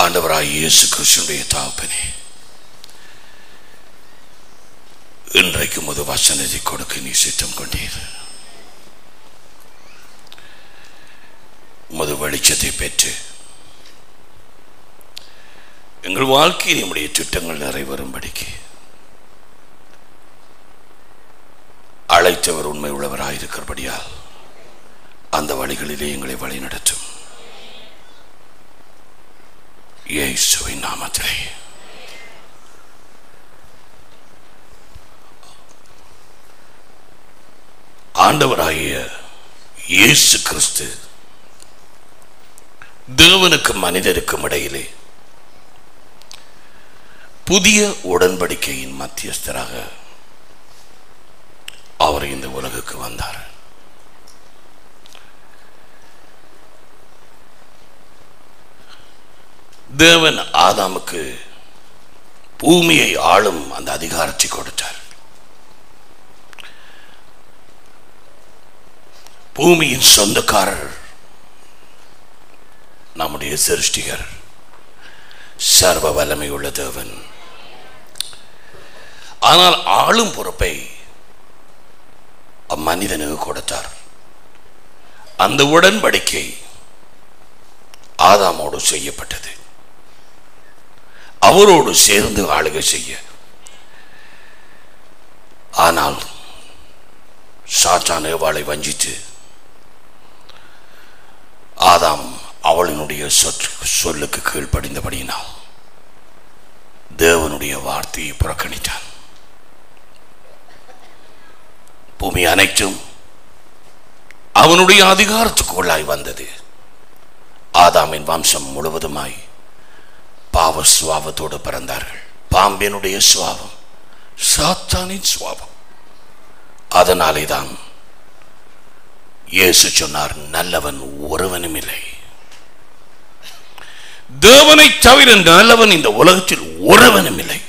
ஆண்டவராய் இயேசு கிறிஸ்துவின் தகப்பனே, இன்றைக்கு முது வசனத்தை கொடுக்க நீ சித்தம் கொண்டீர். முது வெளிச்சத்தை பெற்று எங்கள் வாழ்க்கையில் நம்முடைய திட்டங்கள் நிறைவேறும்படிக்கு அழைத்தவர் உண்மை உள்ளவராயிருக்கிறபடியால் அந்த வழிகளிலே எங்களை வழி நடத்தும். இயேசுவின் நாமத்திலே ஆண்டவராகிய இயேசு கிறிஸ்து தேவனுக்கும் மனிதருக்கும் இடையிலே புதிய உடன்படிக்கையின் மத்தியஸ்தராக அவர் இந்த உலகுக்கு வந்தார். தேவன் ஆதாமுக்கு பூமியை ஆளும் அந்த அதிகாரத்தை கொடுத்தார். பூமியின் சொந்தக்காரர் நம்முடைய சிருஷ்டிகர், சர்வ வல்லமை உள்ள தேவன். ஆனால் ஆளும் பொறுப்பை அம்மனிதனுக்கு கொடுத்தார். அந்த உடன்படிக்கை ஆதாமோடு செய்யப்பட்டது, அவரோடு சேர்ந்து ஆளுகை செய்ய. ஆனால் சாத்தான் ஏவாளை வஞ்சித்து ஆதாம் அவளினுடைய சொல்லுக்கு கீழ்ப்படிந்தபடியினால் தேவனுடைய வார்த்தையை புறக்கணித்தான். பூமி அனைத்தும் அவனுடைய அதிகாரத்துக்குள்ளாய் வந்தது. ஆதாமின் வம்சம் முழுவதுமாய் பாவ சுவாபத்தோடு பிறந்தார்கள். பாம்பினுடைய சுவாபம், சாத்தானின் சுவாபம். அதனாலே தான் இயேசு சொன்னார், நல்லவன் ஒருவனும் இல்லை, தேவனை தவிர நல்லவன் இந்த உலகத்தில் ஒருவனும் இல்லை,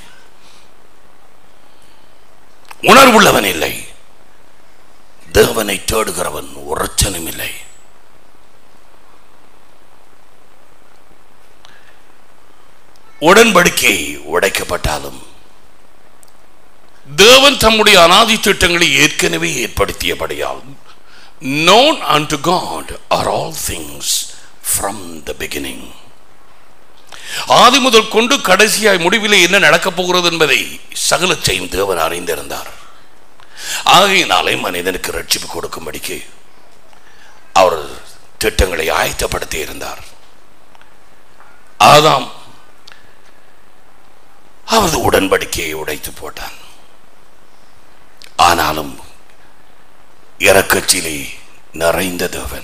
உணர்வுள்ளவன் இல்லை, தேவனை தேடுகிறவன் ஒருத்தனும் இல்லை. உடன்படிக்கை உடைக்கப்பட்டாலும் தேவன் தம்முடைய அநாதி திட்டங்களை ஏற்கனவே ஏற்படுத்தியபடியால் known unto God are all things from the beginning. ஆதி முதல் கொண்டு கடைசியாய் முடிவிலே என்ன நடக்கப் போகிறது என்பதை சகலத்தையும் தேவன் அறிந்திருந்தார். ஆகையினாலே மனிதனுக்கு ரட்சிப்பு கொடுக்கும்படிக்கு அவர் திட்டங்களை ஆயத்தப்படுத்தி இருந்தார். ஆதாம் அவரது உடன்படிக்கையை உடைத்து போட்டான். ஆனாலும் இரக்கத்திலே நிறைந்த தேவன்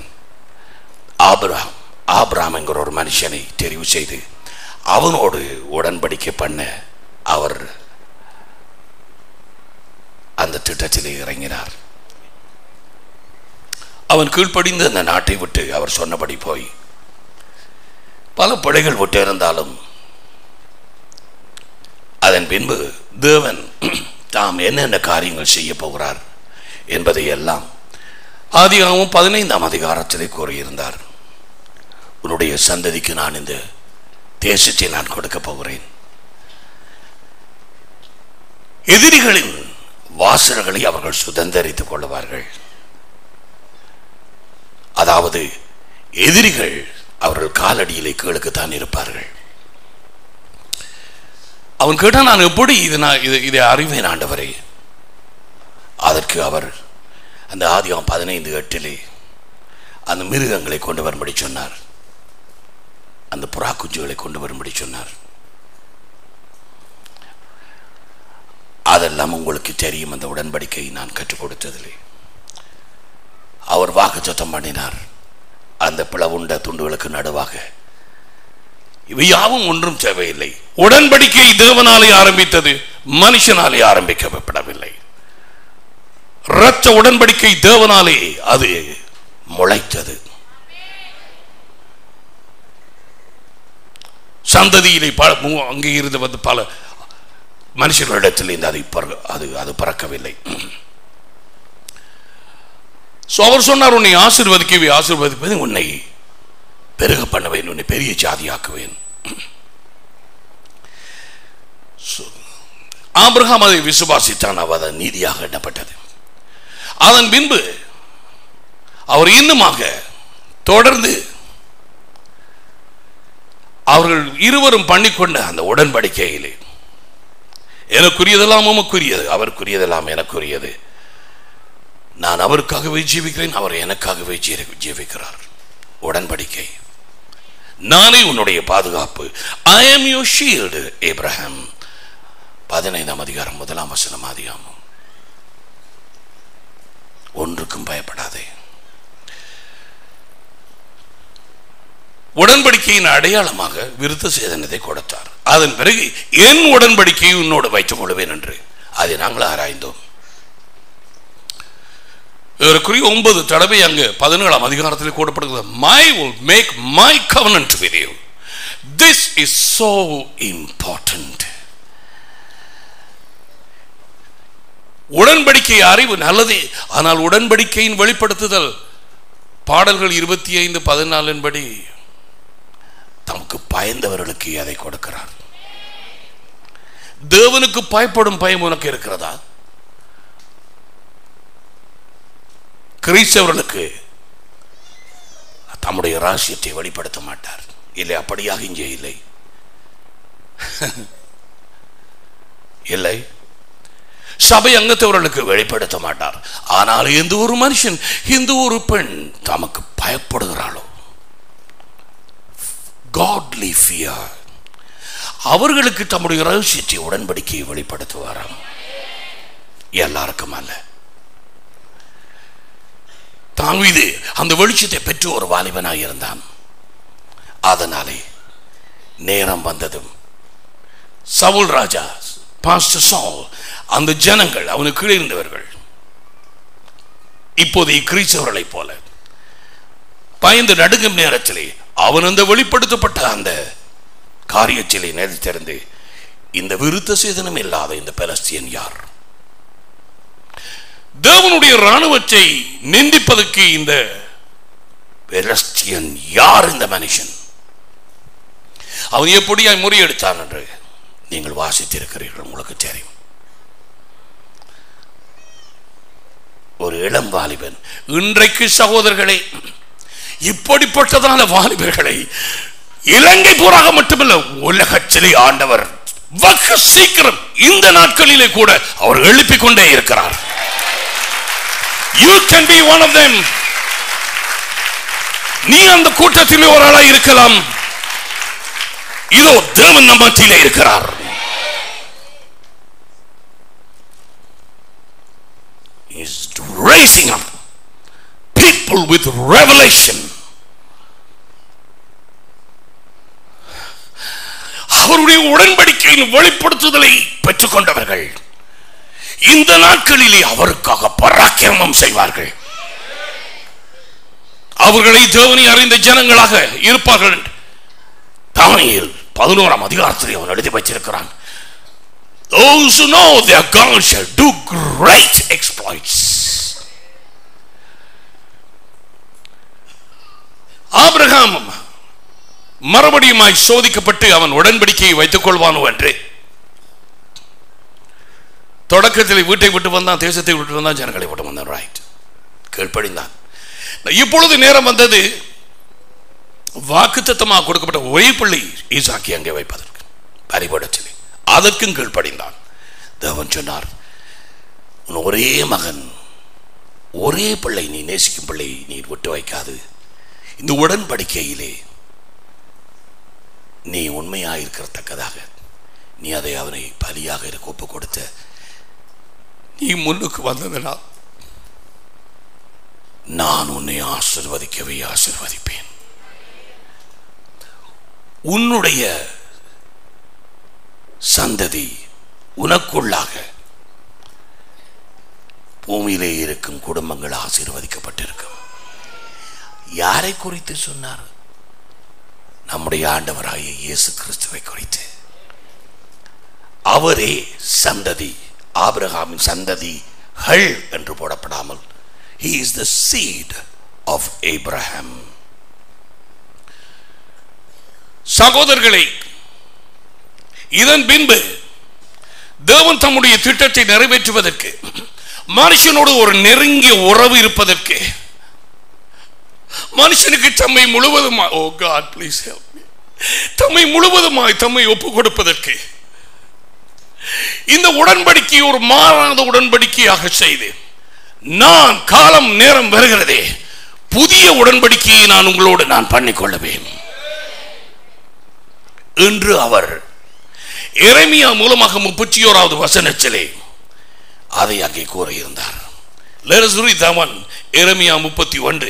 ஆபிரகாம் என்கிற ஒரு மனுஷனை தெரிவு செய்து அவனோடு உடன்படிக்கை பண்ண அவர் அந்த திட்டத்திலே இறங்கினார். அவன் கீழ்ப்படிந்து அந்த நாட்டை விட்டு அவர் சொன்னபடி போய் பல பிழைகள் விட்டு இருந்தாலும் அதன் பின்பு தேவன் தாம் என்னென்ன காரியங்கள் செய்ய போகிறார் என்பதை எல்லாம் ஆதியாகமம் 15ஆம் அதிகாரத்திலே கூறியிருந்தார். உன்னுடைய சந்ததிக்கு நான் இந்த தேசத்தை நான் கொடுக்க போகிறேன், எதிரிகளின் வாசல்களை அவர்கள் சுதந்திரித்துக் கொள்வார்கள். அதாவது எதிரிகள் அவர்கள் காலடியிலே கீழுக்குத்தான் இருப்பார்கள். அவன் கேட்டான், நான் எப்படி இதை அறிவேன் ஆண்டவரே? அதற்கு அவர் அந்த ஆதியாகமம் 15:8 அந்த மிருகங்களை கொண்டு வரும்படி சொன்னார், அந்த புறா குஞ்சுகளை கொண்டு வரும்படி சொன்னார். அதெல்லாம் உங்களுக்கு தெரியும். அந்த உடன்படிக்கை நான் கற்றுக் கொடுத்ததில்லை. அவர் வாக்குத்தத்தம் பண்ணினார், அந்த பிளவுண்ட துண்டுகளுக்கு நடுவாக இவை யாவும் ஒன்றும் தேவையில்லை. உடன்படிக்கை தேவனாலே ஆரம்பித்தது, மனுஷனாலே ஆரம்பிக்கப்படவில்லை. இரத்த உடன்படிக்கை தேவனாலே அது முளைத்தது. சந்ததியிலே அங்கே இருந்து வந்து பல மனுஷர்களிடத்தில் அது பறக்கவில்லை. அவர் சொன்னார், உன்னை ஆசீர்வதிப்பது உன்னை பெருக பண்ணுவேன், உன்னை பெரிய ஜாதியாக்குவேன். ஆபிரகாம் அதை விசுவாசித்தான், அவர் நீதியாக எண்ணப்பட்டது. அதன் பின்பு அவர் இன்னுமாக தொடர்ந்து அவர்கள் இருவரும் பண்ணிக்கொண்ட அந்த உடன்படிக்கையிலே, எனக்குரியதெல்லாம் உமக்குரியது, அவருக்குரியதெல்லாம் எனக்குரியது, நான் அவருக்காகவே ஜீவிக்கிறேன், அவர் எனக்காகவே ஜீவிக்கிறார். உடன்படிக்கை, நானே உன்னுடைய பாதுகாப்பு. I am your shield. Abraham 15ஆம் அதிகாரம் 1ஆம் வசனம். ஆதியாகமம். ஒன்றுக்கும் பயப்படாதே. உடன்படிக்கையின் அடையாளமாக விருத்த சேதனத்தை கொடுத்தார். அதன் பிறகு என் உடன்படிக்கையை உன்னோடு வைத்துக் கொள்வேன் என்று அதை நாங்கள் ஆராய்ந்தோம். 9 தடவை அங்கு 17ஆம் அதிகாரத்தில் கூறப்படுகிறது. I will make my covenant with you. This is so important. உடன்படிக்கை அறிவு நல்லதே, ஆனால் உடன்படிக்கையின் வெளிப்படுத்துதல் பாடல்கள் 25:14 படி தமக்கு பயந்தவர்களுக்கு அதை கொடுக்கிறார். தேவனுக்கு பயப்படும் பயம் உனக்கு இருக்கிறதா? கிறிஸ்தவர்களுக்கு தம்முடைய ரகசியத்தை வெளிப்படுத்த மாட்டார். இல்லை, அப்படியாக இங்கே இல்லை. இல்லை, சபை அங்கத்தவர்களுக்கு வெளிப்படுத்த மாட்டார். ஆனால் எந்த ஒரு மனுஷன், எந்த ஒரு பெண் தமக்கு பயப்படுகிறாளோ, godly fear, அவர்களுக்கு தம்முடைய ரகசியத்தை உடன்படிக்கையை வெளிப்படுத்துவாராம். எல்லாருக்கும் அல்ல. தாவீது அந்த வெளிச்சத்தை பெற்று ஒரு வாலிபனாக இருந்தான். அதனாலே நேரம் வந்ததும் சவுல் ராஜா, பாஸ்டர் சவுல், அந்த ஜனங்கள் அவனுக்கு கீழே இருந்தவர்கள் இப்போதைய கிறிஸ்தவர்களைப் போல பயந்து நடுங்கும் நேரத்திலே அவன் அந்த வெளிப்படுத்தப்பட்ட அந்த காரியத்திலே நினைத்திருந்து, இந்த விருத்த சேதனம் இல்லாத இந்த பெலஸ்தீன் யார்? தேவனுடைய ராணுவத்தை நிந்திப்பதற்கு இந்த பெலஸ்தீன் யார்? இந்த மனுஷன் அவன் எப்படியாய் முறியெடுத்தான் என்று நீங்கள் வாசித்திருக்கிறீர்கள், உங்களுக்கு தெரியும். ஒரு இளம் வாலிபன். இன்றைக்கு சகோதரர்களே, இப்படிப்பட்டதான வாலிபர்களை இலங்கை பூராக மட்டுமல்ல, உலகத்திலே ஆண்டவர் வெகு சீக்கிரம் இந்த நாட்களிலே கூட அவர் எழுப்பிக் கொண்டே இருக்கிறார். You can be one of them. நீ அந்த கூட்டத்திலே ஒரு ஆளாக இருக்கலாம். இதோ தேவன் நம் மத்தியிலே இருக்கிறார். He is raising up people with revelation. அவருடைய உடன்படிக்கையின் வெளிப்படுத்துதலை பெற்றுக் கொண்டவர்கள் இந்த நாட்களிலே அவருக்காக பராக்கிரமம் செய்வார்கள். அவர்களை தேவனை அறிந்த ஜனங்களாக இருப்பார்கள். தானியேல் 11ஆம் அதிகாரத்தில் அவன் எழுதி வச்சிருக்கிறான். Those who know their God shall do great exploits. ஆபிரகாம் மறுபடியுமாய் சோதிக்கப்பட்டு அவன் உடன்படிக்கையை வைத்துக் கொள்வானோ என்று தொடக்கத்தில் வீட்டை விட்டு வந்தான், தேசத்தை விட்டு வந்தான், ஜனங்களை விட்டு வந்தான். ரைட், கீழ்ப்படிந்தான். இப்பொழுது நேரம் வந்தது வாக்குத்தத்தமாக கொடுக்கப்பட்ட ஒரே பிள்ளை ஈசாக்கி அங்கே வைப்பதற்கு பலிபீடத்திலே. அதற்கும் கீழ்ப்படிந்தான். தேவன் சொன்னார், உன் ஒரே மகன், ஒரே பிள்ளை, நீ நேசிக்கும் பிள்ளை நீ விட்டு வைக்காது. இந்த உடன்படிக்கையிலே நீ உண்மையாயிருக்கிறதக்கதாக நீ அதை அவனை பலியாக இருக்க ஒப்பு கொடுத்த நீ முன்னுக்கு வந்ததனால் நான் உன்னை ஆசீர்வதிக்கவே ஆசீர்வதிப்பேன். உன்னுடைய சந்ததி உனக்குள்ளாக பூமியிலே இருக்கும் குடும்பங்கள் ஆசீர்வதிக்கப்பட்டிருக்கும். யாரை குறித்து சொன்னார்? நம்முடைய ஆண்டவராகிய இயேசு கிறிஸ்துவை குறித்து. அவரே சந்ததி, ஆபிரகாமின் சந்ததிகள் என்று போடப்படாமல் he is the seed of Abraham. சகோதரர்களே, இதன் பின்பு தேவன் தம்முடைய திட்டத்தை நிறைவேற்றுவதற்கு, மனுஷனோடு ஒரு நெருங்கிய உறவு இருப்பதற்கு, மனுஷனுக்கு தம்மை முழுவதுமாய், oh God please help me, தம்மை முழுவதுமாய் தம்மை ஒப்புக் கொடுப்பதற்கு இந்த உடன்படிக்கை ஒரு மாறாத உடன்படிக்கையாக செய்து, நான் காலம் நேரம் வருகிறதே புதிய உடன்படிக்கையை நான் உங்களோடு நான் பண்ணிக்கொள்ளுவேன் என்று அவர் எரேமியா மூலமாக 31வது வசனத்திலே அதை அங்கே கூறியிருந்தார். Let us read that one. எரேமியா 31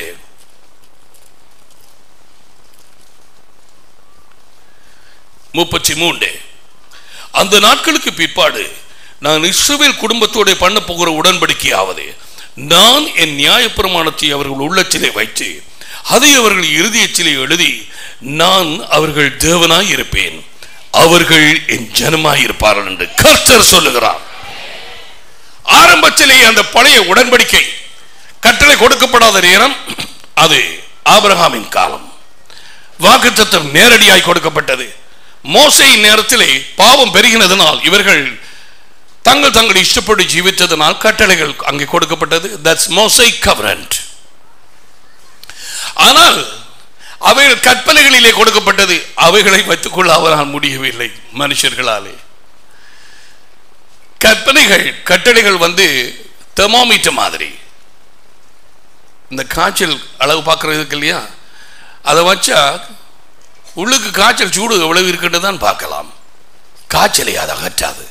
33. அந்த நாட்களுக்கு பிற்பாடு நான் இஸ்ரவேல் குடும்பத்தோடு பண்ண போகிற உடன்படிக்கையாவது, நான் என் நியாயப்பிரமாணத்தை அவர்கள் உள்ளத்திலே வைத்து அதை அவர்கள் இருதயத்திலே எழுதி, நான் அவர்கள் தேவனாய் இருப்பேன், அவர்கள் என் ஜனமாய் இருப்பார்கள் என்று கர்த்தர் சொல்லுகிறார். ஆரம்பத்திலே அந்த பழைய உடன்படிக்கை கட்டளை கொடுக்கப்படாத நேரம் அது ஆபிரகாமின் காலம். வாக்குத்தத்தம் நேரடியாய் கொடுக்கப்பட்டது. மோசேயின் நேரத்திலே பாவம் பெருகினதனால் இவர்கள் தங்கள் இஷ்டப்படி ஜீவித்ததனால் கட்டளைகள் அங்கே கொடுக்கப்பட்டது. That's Mosaic covenant. ஆனால் அவைகள் கற்பனைகளிலே கொடுக்கப்பட்டது. அவைகளை வைத்துக் கொள்ள அவரால் முடியவில்லை மனுஷர்களாலே. கட்டளைகள் தெர்மோமீட்டர் மாதிரி, இந்த காய்ச்சல் அளவு பார்க்கறதுக்கு இல்லையா, அதை வச்சா உள்ளுக்கு காய்ச்சல் சூடு எவ்வளவு இருக்குன்னு தான் பார்க்கலாம். காய்ச்சலை அது அகற்றாது.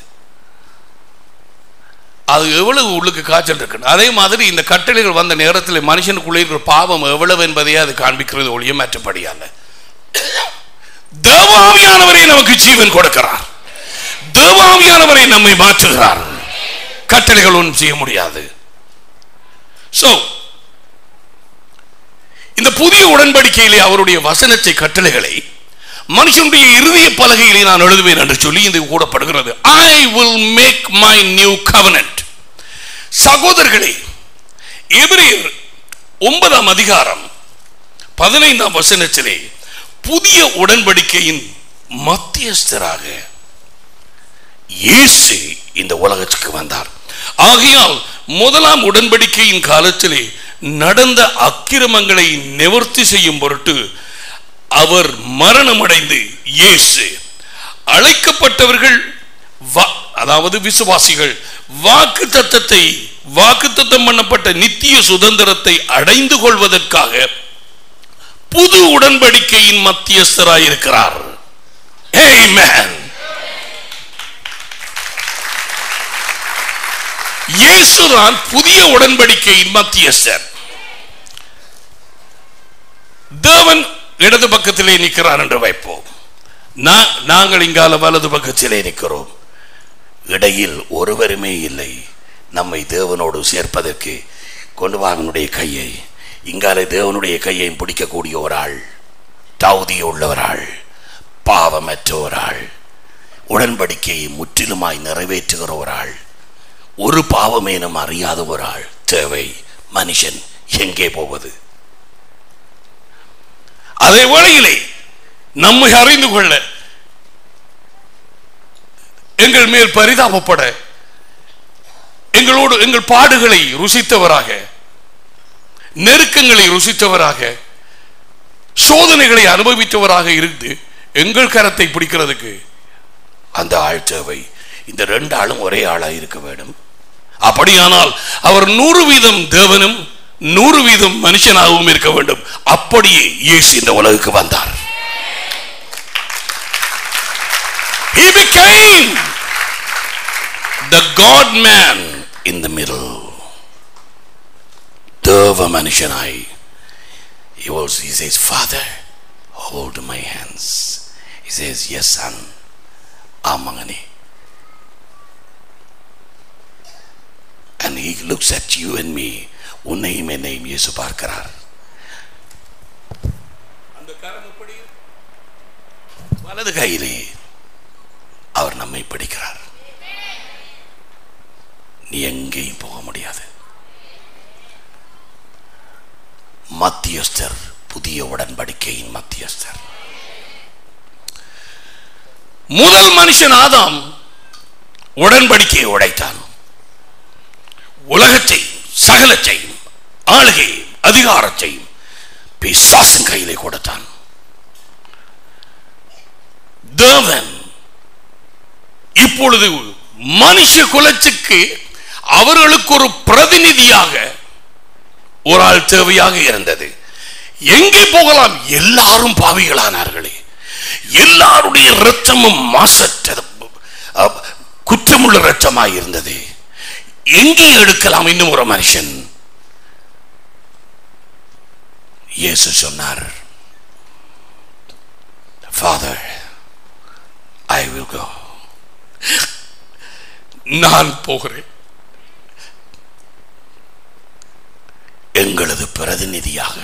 அது எவ்வளவு உள்ளுக்கு காய்ச்சல் இருக்கு. அதே மாதிரி இந்த கட்டளைகள் வந்த நேரத்தில் மனுஷனுக்குள்ளே இருக்கிற பாவம் எவ்வளவு என்பதையே அது காண்பிக்கிறது ஒழிய மற்றபடியால. தேவாவியானவரை நமக்கு ஜீவன் கொடுக்கிறார். தேவாவியானவரை நம்மை மாற்றுகிறார். கட்டளைகள் ஒன்றும் செய்ய முடியாது. சோ இந்த புதிய உடன்படிக்கையிலே அவருடைய வசனத்தை, கட்டளைகளை மனுஷனுடைய இருதய பலகையிலே நான் எழுதுவேன் என்று சொல்லி இது கூறப்படுகிறது. I will make my new covenant. சகோதரர்களே, எபிரேயர் 9ஆம் அதிகாரம் 15ஆம் வசனத்திலே புதிய உடன்படிக்கையின் மத்தியஸ்தராக இயேசு இந்த உலகத்துக்கு வந்தார். ஆகையால் முதலாம் உடன்படிக்கையின் காலத்திலே நடந்த அக்கிரமங்களை நிவர்த்தி செய்யும் பொருட்டு அவர் மரணமடைந்து இயேசு அழைக்கப்பட்டவர்கள், அதாவது விசுவாசிகள், வாக்குத்தத்தம் பண்ணப்பட்ட நித்திய சுதந்திரத்தை அடைந்து கொள்வதற்காக புது உடன்படிக்கையின் மத்தியஸ்தராய் இருக்கிறார். ஆமென். இயேசுதான் புதிய உடன்படிக்கையின் மத்தியஸ்தர். தேவன் இடது பக்கத்திலே நிற்கிறார் என்று வைப்போம். நாங்கள் இங்கால வலது பக்கத்திலே நிற்கிறோம். இடையில் ஒருவருமே இல்லை நம்மை தேவனோடு சேர்ப்பதற்கு. கொண்டு வாங்கனுடைய கையை, இங்கால தேவனுடைய கையை பிடிக்கக்கூடிய ஒரு ஆள், தகுதி உள்ளவராள், பாவமற்ற ஒரு ஆள், உடன்படிக்கையை முற்றிலுமாய் நிறைவேற்றுகிற ஒரு ஆள், ஒரு பாவமேனும் அறியாத ஒரு ஆள் தேவை. மனுஷன் எங்கே போவது? அதே வேளையிலே நம்மை அறிந்து கொள்ள, எங்கள் மேல் பரிதாபப்பட, எங்களோடு எங்கள் பாடுகளை ருசித்தவராக, நெருக்கங்களை ருசித்தவராக, சோதனைகளை அனுபவித்தவராக இருந்து எங்கள் கரத்தை பிடிக்கிறதுக்கு அந்த ஆள் தேவை. இந்த ரெண்டு ஆளும் ஒரே ஆளா இருக்க வேண்டும். அப்படியானால் அவர் 100% தேவனும் 100% மனுஷனாகவும் இருக்க வேண்டும். அப்படியே இயேசு இந்த உலகுக்கு வந்தார். He became the God man in the middle. தேவ மனுஷனாய் he says, Father, hold my hands. He says, yes son. ஆமாங்கனே. And he looks at you and me. உன்னையும் என்னையும் இயேசு பார்க்கிறார். அந்த கரம் எப்படி? வலது கையிலே அவர் நம்மை பிடிக்கிறார். நீ எங்கேயும் போக முடியாது. மத்தியஸ்தர், புதிய உடன்படிக்கையின் மத்தியஸ்தர். முதல் மனுஷன் ஆதாம் உடன்படிக்கையை உடைத்தான். உலகத்தையும் சகலத்தையும் ஆளுகையும் அதிகாரத்தையும் பிசாசின் கையிலே கொடுத்தான். தேவன் இப்பொழுது மனுஷ குலத்துக்கு அவர்களுக்கு ஒரு பிரதிநிதியாக ஒரு ஆள் தேவையாக இருந்தது. எங்கே போகலாம்? எல்லாரும் பாவிகளானார்களே, எல்லாருடைய இரத்தமும் மாசற்ற குற்றமுள்ள இரத்தமாய் இருந்தது. எங்கே எடுக்கலாம் இன்னும் ஒரு மனுஷன்? இயேசு சொன்னார், Father, I will go. நான் போகிறேன். எங்களது பிரதிநிதியாக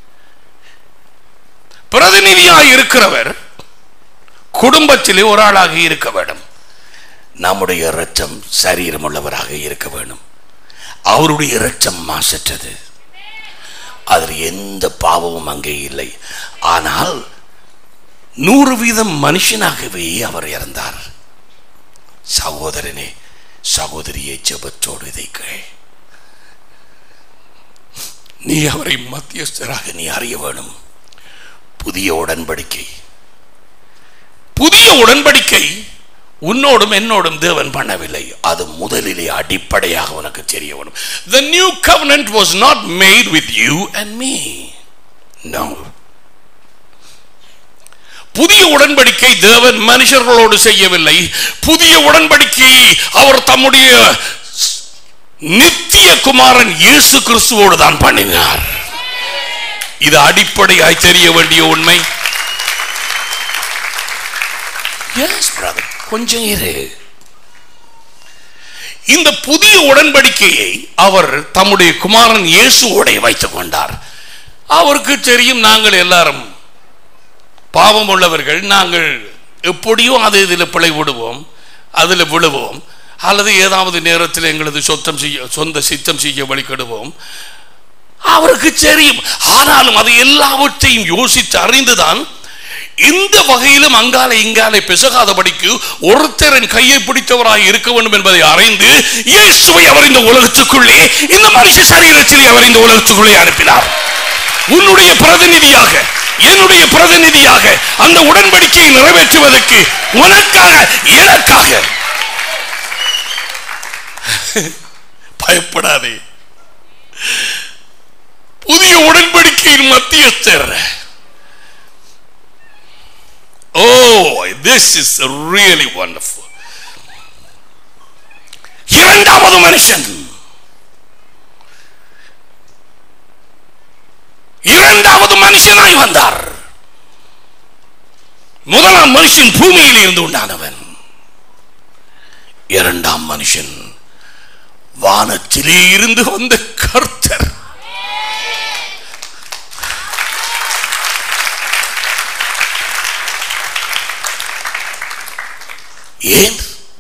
இருக்கிறவர் குடும்பத்திலே ஒரு ஆளாக இருக்க வேண்டும். நம்முடைய இரத்தம் சரீரம் உள்ளவராக இருக்க வேண்டும். அவருடைய இரத்தம் மாசற்றது, அதில் எந்த பாவமும் அங்கே இல்லை. ஆனால் 100% மனுஷனாகவே அவர் இறந்தார். சகோதரனே, சகோதரியை ஜெபத்தோடு இதை கேள். நீ அவரை மத்தியஸ்தராக நீ அறிய வேணும். புதிய உடன்படிக்கை உன்னோடும் என்னோடும் தேவன் பண்ணவில்லை. அது முதலிலே அடிப்படையாக உனக்கு தெரிய வேணும். The new covenant was not made with you and me. No. புதிய உடன்படிக்கை தேவன் மனுஷர்களோடு செய்யவில்லை. புதிய உடன்படிக்கையை அவர் தம்முடைய நித்திய குமாரன் இயேசு கிறிஸ்துவோடு தான் பண்ணினார். இது அடிப்படையாய் தெரிய வேண்டிய உண்மை. எஸ் பிரதர், கொஞ்சம் இரு. இந்த புதிய உடன்படிக்கையை அவர் தம்முடைய குமாரன் இயேசுவோடு வைத்துக் கொண்டார். அவருக்கு தெரியும் நாங்கள் எல்லாரும் பாவம் உள்ளவர்கள். நாங்கள் எப்படியோ அது இதில் பிழை விடுவோம், அதில் விழுவோம், அல்லது ஏதாவது நேரத்தில் எங்களது சொந்த சித்தம் செய்ய வழிகெடுவோம். அவருக்கு தெரியும். ஆனாலும் அது எல்லாவற்றையும் யோசித்து அறிந்துதான் இந்த வகையிலும் அங்காலே இங்காலே பிசகாதபடிக்கு ஒருத்தரின் கையை பிடித்தவராய் இருக்க வேண்டும் என்பதை அறிந்து இயேசுவை அவர் இந்த உலகத்துக்குள்ளே, இந்த மனுஷ சரீரத்திலே அவர் இந்த உலகத்துக்குள்ளே அனுப்பினார். உன்னுடைய பிரதிநிதியாக, என்னுடைய பிரதிநிதியாக அந்த உடன்படிக்கையை நிறைவேற்றுவதற்கு, உனக்காக எனக்காக. பயப்படாதே. புதிய உடன்படிக்கையின் மத்தியஸ்தர். Oh, this is really wonderful. இரண்டாவது மனுஷன், இரண்டாவது மனுஷனாய் வந்தார். முதலாம் மனுஷன் பூமியில் இருந்து உண்டானவன். இரண்டாம் மனுஷன் வானத்திலே இருந்து வந்த கர்த்தர். ஏன்?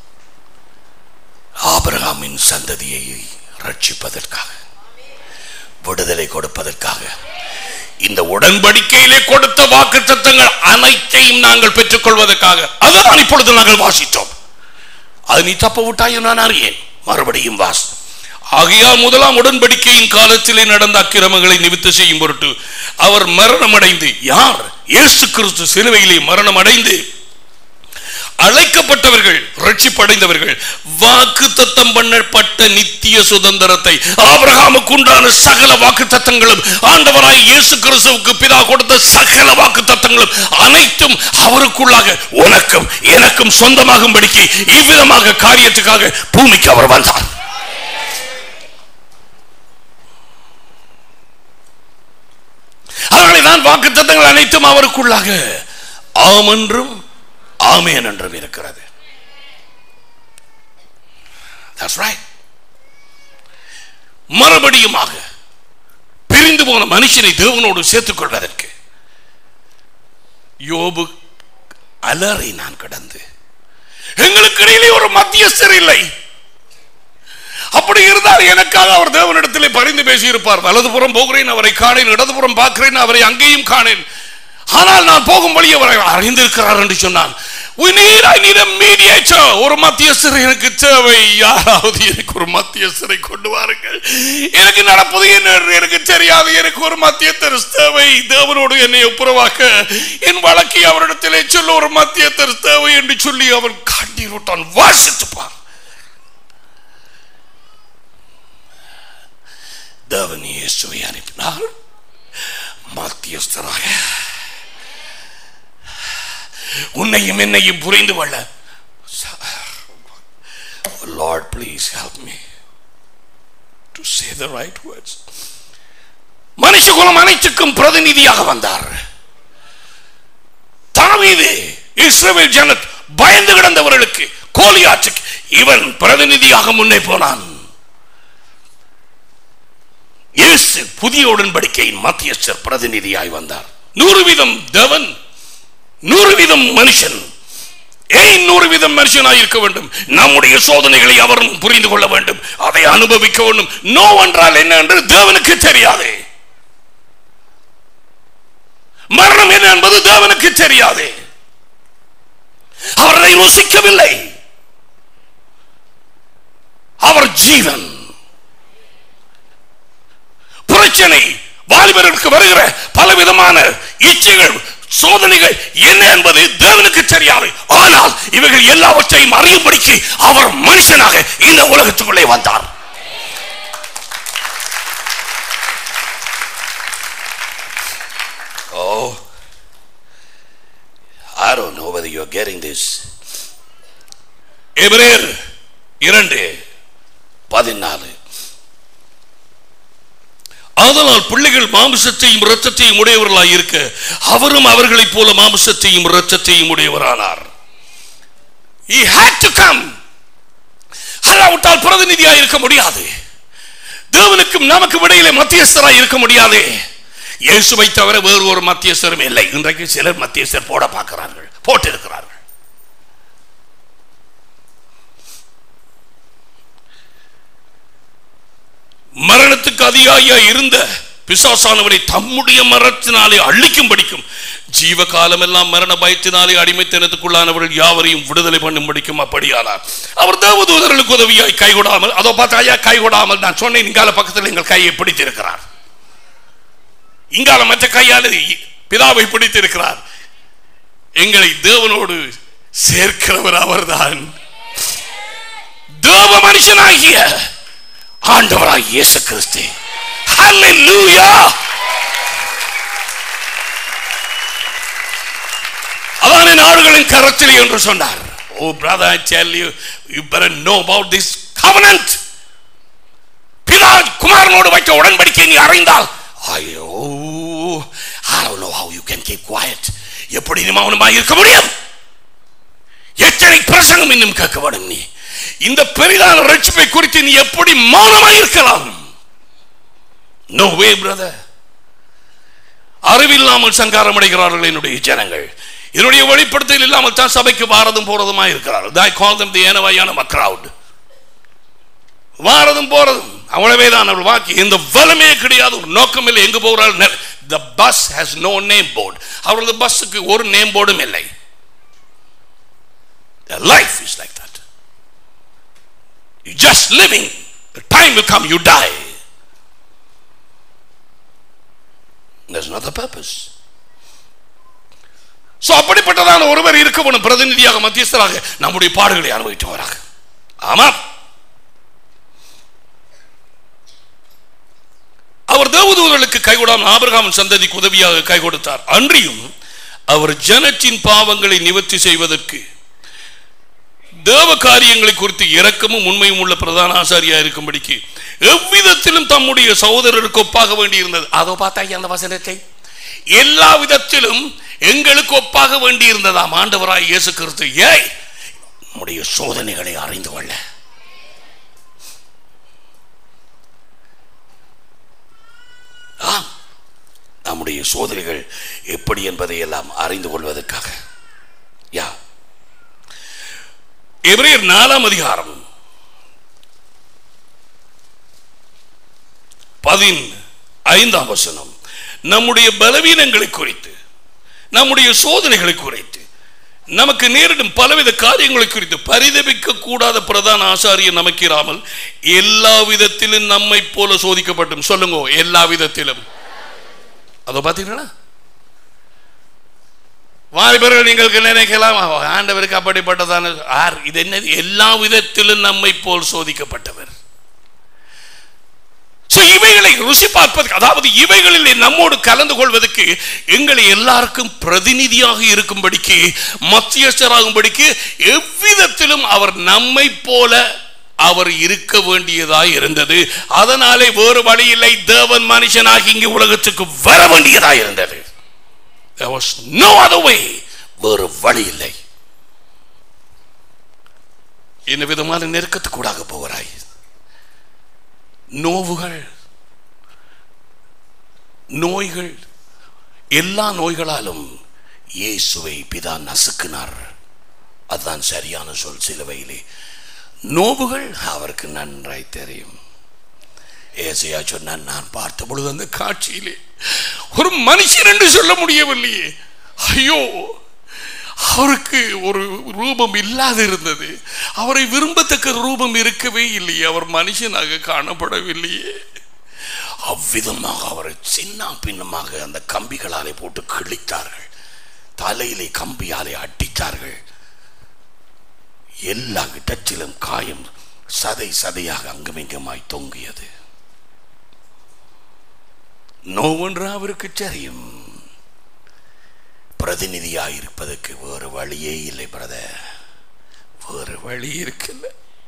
ஆபிரகாமின் சந்ததியை ரட்சிப்பதற்காக, விடுதலை கொடுப்பதற்காக. இந்த உடன்படிக்கையிலே கொடுத்த வாக்குத்தத்தங்கள் அனைத்தையும் நாங்கள் பெற்றுக் கொள்வதற்காக. அதுதான் இப்பொழுது நாங்கள் வாசித்தோம். அது நீ தப்ப விட்டாயும் நான் அறியேன். மறுபடியும் வாஸ். ஆகையால் முதலாம் உடன்படிக்கையின் காலத்திலே நடந்த அக்கிரமங்களை நிவிர்த்தி செய்யும் பொருட்டு அவர் மரணம் அடைந்து, யார்? இயேசு கிறிஸ்து சிலுவையிலே மரணம் அடைந்து அழைக்கப்பட்டவர்கள், ரட்சிப்படைந்தவர்கள், வாக்குத்தத்தம் பண்ணப்பட்ட நித்திய சுதந்திரத்தை, ஆபிரகாமுக்கு உண்டான சகல வாக்குத்தத்தங்களும், ஆண்டவராய் இயேசு கிறிஸ்துவுக்கு பிதா கொடுத்த சகல வாக்குத்தத்தங்களும் அனைத்தும் அவருக்குள்ளாக உனக்கும் எனக்கும் சொந்தமாகும்படிக்கு இவ்விதமாக காரியத்துக்காக பூமிக்கு அவர் வந்தார். அதனாலே தான் வாக்குத்தத்தங்கள் அனைத்தும் அவருக்குள்ளாக ஆம் என்றும் ஆமென் என்றும் இருக்கிறது. That's right. மறுபடியுமாக பிரிந்து போன மனுஷனை தேவனோடு சேர்த்துக் கொள்வதற்கு யோபு அலறி நான் கடந்து, எங்களுக்கு இடையிலே ஒரு மத்தியஸ்தர் இல்லை. அப்படி இருந்தால் எனக்காக அவர் தேவனிடத்திலே பரிந்து பேசியிருப்பார். வலதுபுறம் போகிறேன், அவரை காணேன், இடதுபுறம் பார்க்கிறேன், அவரை அங்கேயும் காணேன். ஆனால் நான் போகும் வழி அவரை அறிந்திருக்கிறார் என்று சொன்னான். I need a mediator. ஒரு மத்தியஸ்தர் எனக்கு தேவை. யாராவது எனக்கு ஒரு மத்தியஸ்தரை கொண்டு வாருங்கள். எனக்கு நடப்பது என்ன எனக்கு தெரியாது. எனக்கு ஒரு மத்தியஸ்தர் தேவை. தேவனோடு என்னை ஒப்புரவாக்க என் வழக்கை அவரிடத்திலே சொல்ல ஒரு மத்தியஸ்தர் தேவை என்று சொல்லி அவன் கண்ணீரோட்டான் வாசித்துப்பான். தேவன் இயேசுவை அனுப்பினார் மத்தியஸ்தராக உன்னையும் என்னையும் புரிந்து கொள்ள. Lord, please help me to say the right words. மனுஷகுலம் அனைத்துக்கும் பிரதிநிதியாக வந்தார். தாவீது இஸ்ரவேல் ஜனத் பயந்து கிடந்தவர்களுக்கு கோலியாத்துக்கு இவன் பிரதிநிதியாக முன்னே போனான். இயேசு புதிய உடன்படிக்கையின் மத்தியஸ்தர் பிரதிநிதியாய் வந்தார். 100% தேவன் 100% மனுஷன். ஏன் 100% மனுஷனாய் இருக்க வேண்டும்? நம்முடைய சோதனைகளை அவரும் புரிந்து கொள்ள வேண்டும், அதை அனுபவிக்க வேண்டும். நோ என்றால் என்ன என்று தேவனுக்கு தெரியாது. மரணம் என்ன என்பது தேவனுக்கு தெரியாது. அவர் அதை ருசிக்கவில்லை. அவர் ஜீவன். பிரச்சனை வாலிபர்களுக்கு வருகிற பலவிதமான இச்சைகள் சோதனைகள் என்ன என்பது தேவனுக்கு தெரியாது. ஆனால் இவைகள் எல்லாவற்றையும் அறியும்படிக்கு அவர் மனுஷனாக இந்த உலகத்துக்குள்ளே வந்தார். Oh, I don't know whether you are getting this. எபிரேயர் 2:14 ஆதலால் பிள்ளைகள் மாம்சத்தையும் இரத்தத்தையும் உடையவர்களாய் இருக்க அவரும் அவர்களைப் போல மாம்சத்தையும் இரத்தத்தையும் உடையவரானார். He had to come. அல்லாவிட்டால் பிரதிநிதியாய் இருக்க முடியாது. தேவனுக்கும் நமக்கும் இடையிலே மத்தியஸ்தராய் இருக்க முடியாது. இயேசுவை தவிர வேறு ஒரு மத்தியஸ்தரும் இல்லை. இன்றைக்கு சிலர் மத்தியஸ்தர் போட பார்க்கிறார்கள், போட்டிருக்கிறார்கள். மரணத்துக்கு அதிகாரியா இருந்த பிசாசானவரை தம்முடைய மரணத்தினாலே அழிக்கும் படிக்கும் ஜீவ காலம் எல்லாம் மரண பயத்தினாலே அடிமைத்தனத்துக்குள்ளானவர்கள் யாவரையும் விடுதலை பண்ணும் படிக்கும். அப்படியானார். அவர் தேவதூதர்களுக்கு உதவியாய் கைகொடாமல், அதோ பார்த்தாயா கைகொடாமல், நான் சொன்னேன் இங்கால பக்கத்தில் எங்கள் கையை பிடித்திருக்கிறார். இங்கால மற்ற கையால் பிதாவை பிடித்திருக்கிறார். எங்களை தேவனோடு சேர்க்கிறவர் அவர்தான். தேவ மனுஷனாகிய ஆண்டவராய் இயேசு கிறிஸ்து. ஹல்லேலூயா. அதானே நாடுகளின் கரத்தில் என்று சொன்னார். Oh brother, I tell you, you better know about this covenant. பிதா குமாரனோடு வைத்த உடன்படிக்கை நீ அறிந்தால், ஐயோ, I don't know how you can keep quiet. எப்படி நீ மௌனமாய் இருக்க முடியும்? எத்தனை பிரசங்கம் இன்னும் கேட்க வேண்டும். நீ இந்த பெரிதான ரட்சிப்பை குறித்து நீ எப்படி மௌனமாய் இருக்கலாம்? No way brother. அறிவில்லாமல் சங்காரம் அடைகிறார்கள் என்னுடைய ஜனங்கள். என்னுடைய வெளிப்படுத்தல் இல்லாமல் தான் சபைக்கு வாரதும் போறதுமாய் இருக்கிறார்கள். I call them the Anabayana crowd. வாரதும் போறதும் அவ்வளவேதான் அவர்கள் வாக்கி. இந்த வலமே கிடையாது, ஒரு நோக்கம் இல்லை. எங்கு போகிறார்கள்? The bus has no name board. அவரது பஸ்ஸுக்கு ஒரு நேம் போர்டும் இல்லை. Their life is like that. You just living. The time will come, you die. There's another purpose. So அப்படிப்பட்டதான ஒருவர் இருக்க வேணும், பிரதிநிதியாக மத்தியஸ்தராக நம்முடைய பாடுகளை அனுபவித்தவராக. ஆமா, அவர் தேவதூதர்களுக்கு கை கொடாமல் ஆபிரகாமின் சந்ததிக்கு உதவியாக கை கொடுத்தார். அன்றியும் அவர் ஜனத்தின் பாவங்களை நிவர்த்தி செய்வதற்கு தேவ காரியங்களை குறித்து இரக்கமும் உண்மையும் உள்ள பிரதான ஆசாரியா இருக்கும்படிக்கு எவ்விதத்திலும் தம்முடைய சகோதரருக்கு ஒப்பாக வேண்டியிருந்தது. அதோ பார்த்தாய் அந்த வசனத்தை. எல்லா விதத்திலும் எங்களுக்கு ஒப்பாக வேண்டியிருந்ததாம் ஆண்டவராய் இயேசு கிறிஸ்து. ஏய், நம்முடைய சோதனைகளை அறிந்து கொள்ள. நம்முடைய சோதனைகள் எப்படி என்பதை எல்லாம் அறிந்து கொள்வதற்காக. யா, எபிரேயர் 4 15 நம்முடைய பலவீனங்களை குறித்து, நம்முடைய சோதனைகளை குறித்து நமக்கு நேரிடும் பலவித காரியங்களை குறித்து பரிதபிக்க கூடாத பிரதான ஆசாரியர் நமக்கு இராமல் எல்லா விதத்திலும் நம்மை போல சோதிக்கப்பட்டும். சொல்லுங்க, எல்லா விதத்திலும். அதோ பார்த்தீங்களா, வாலிபர்கள் நீங்கள் நினைக்கலாம் ஆண்டவருக்கு அப்படிப்பட்டதான இது என்னது? எல்லா விதத்திலும் நம்மை போல் சோதிக்கப்பட்டவர். இவைகளை ருசி பார்ப்பதற்கு, அதாவது இவைகளில் நம்மோடு கலந்து கொள்வதற்கு, எங்களை எல்லாருக்கும் பிரதிநிதியாக இருக்கும்படிக்கு, மத்தியஸ்தராகும்படிக்கு எவ்விதத்திலும் அவர் நம்மை போல அவர் இருக்க வேண்டியதாய் இருந்தது. அதனாலே வேறு வழி இல்லை, தேவன் மனுஷனாகி இங்கு உலகத்துக்கு வர வேண்டியதாய் இருந்தது. There was no other way. வேறு வழி இல்லை. இந்த விதமான நெருக்கத்துக்கூடாக போகிறாய். நோவுகள், நோய்கள், எல்லா நோய்களாலும் இயேசுவை பிதா நசுக்கினார். அதுதான் சரியான சொல். சிலுவையிலே நோவுகள் அவருக்கு நன்றாய் தெரியும். ஏசாயா சொன்னான், நான் பார்த்த பொழுது அந்த காட்சியிலே ஒரு மனுஷன் என்று சொல்ல முடியவில்லையே. ஐயோ, அவருக்கு ஒரு ரூபம் இல்லாது இருந்தது. அவரை விரும்பத்தக்க ரூபம் இருக்கவே இல்லையே. அவர் மனுஷனாக காணப்படவில்லையே. அவ்விதமாக அவரை சின்ன பின்னமாக அந்த கம்பிகளாலே போட்டு கிழித்தார்கள். தலையிலே கம்பியாலே அடித்தார்கள். எல்லா இடத்திலும் காயம் சதை சதையாக அங்குமிங்குமாய் தொங்கியது. நோவென்று அவருக்கு தெரியும். பிரதிநிதியாயிருப்பதற்கு வேறு வழியே இல்லை பிரதர், வேறு வழி இருக்குல்ல.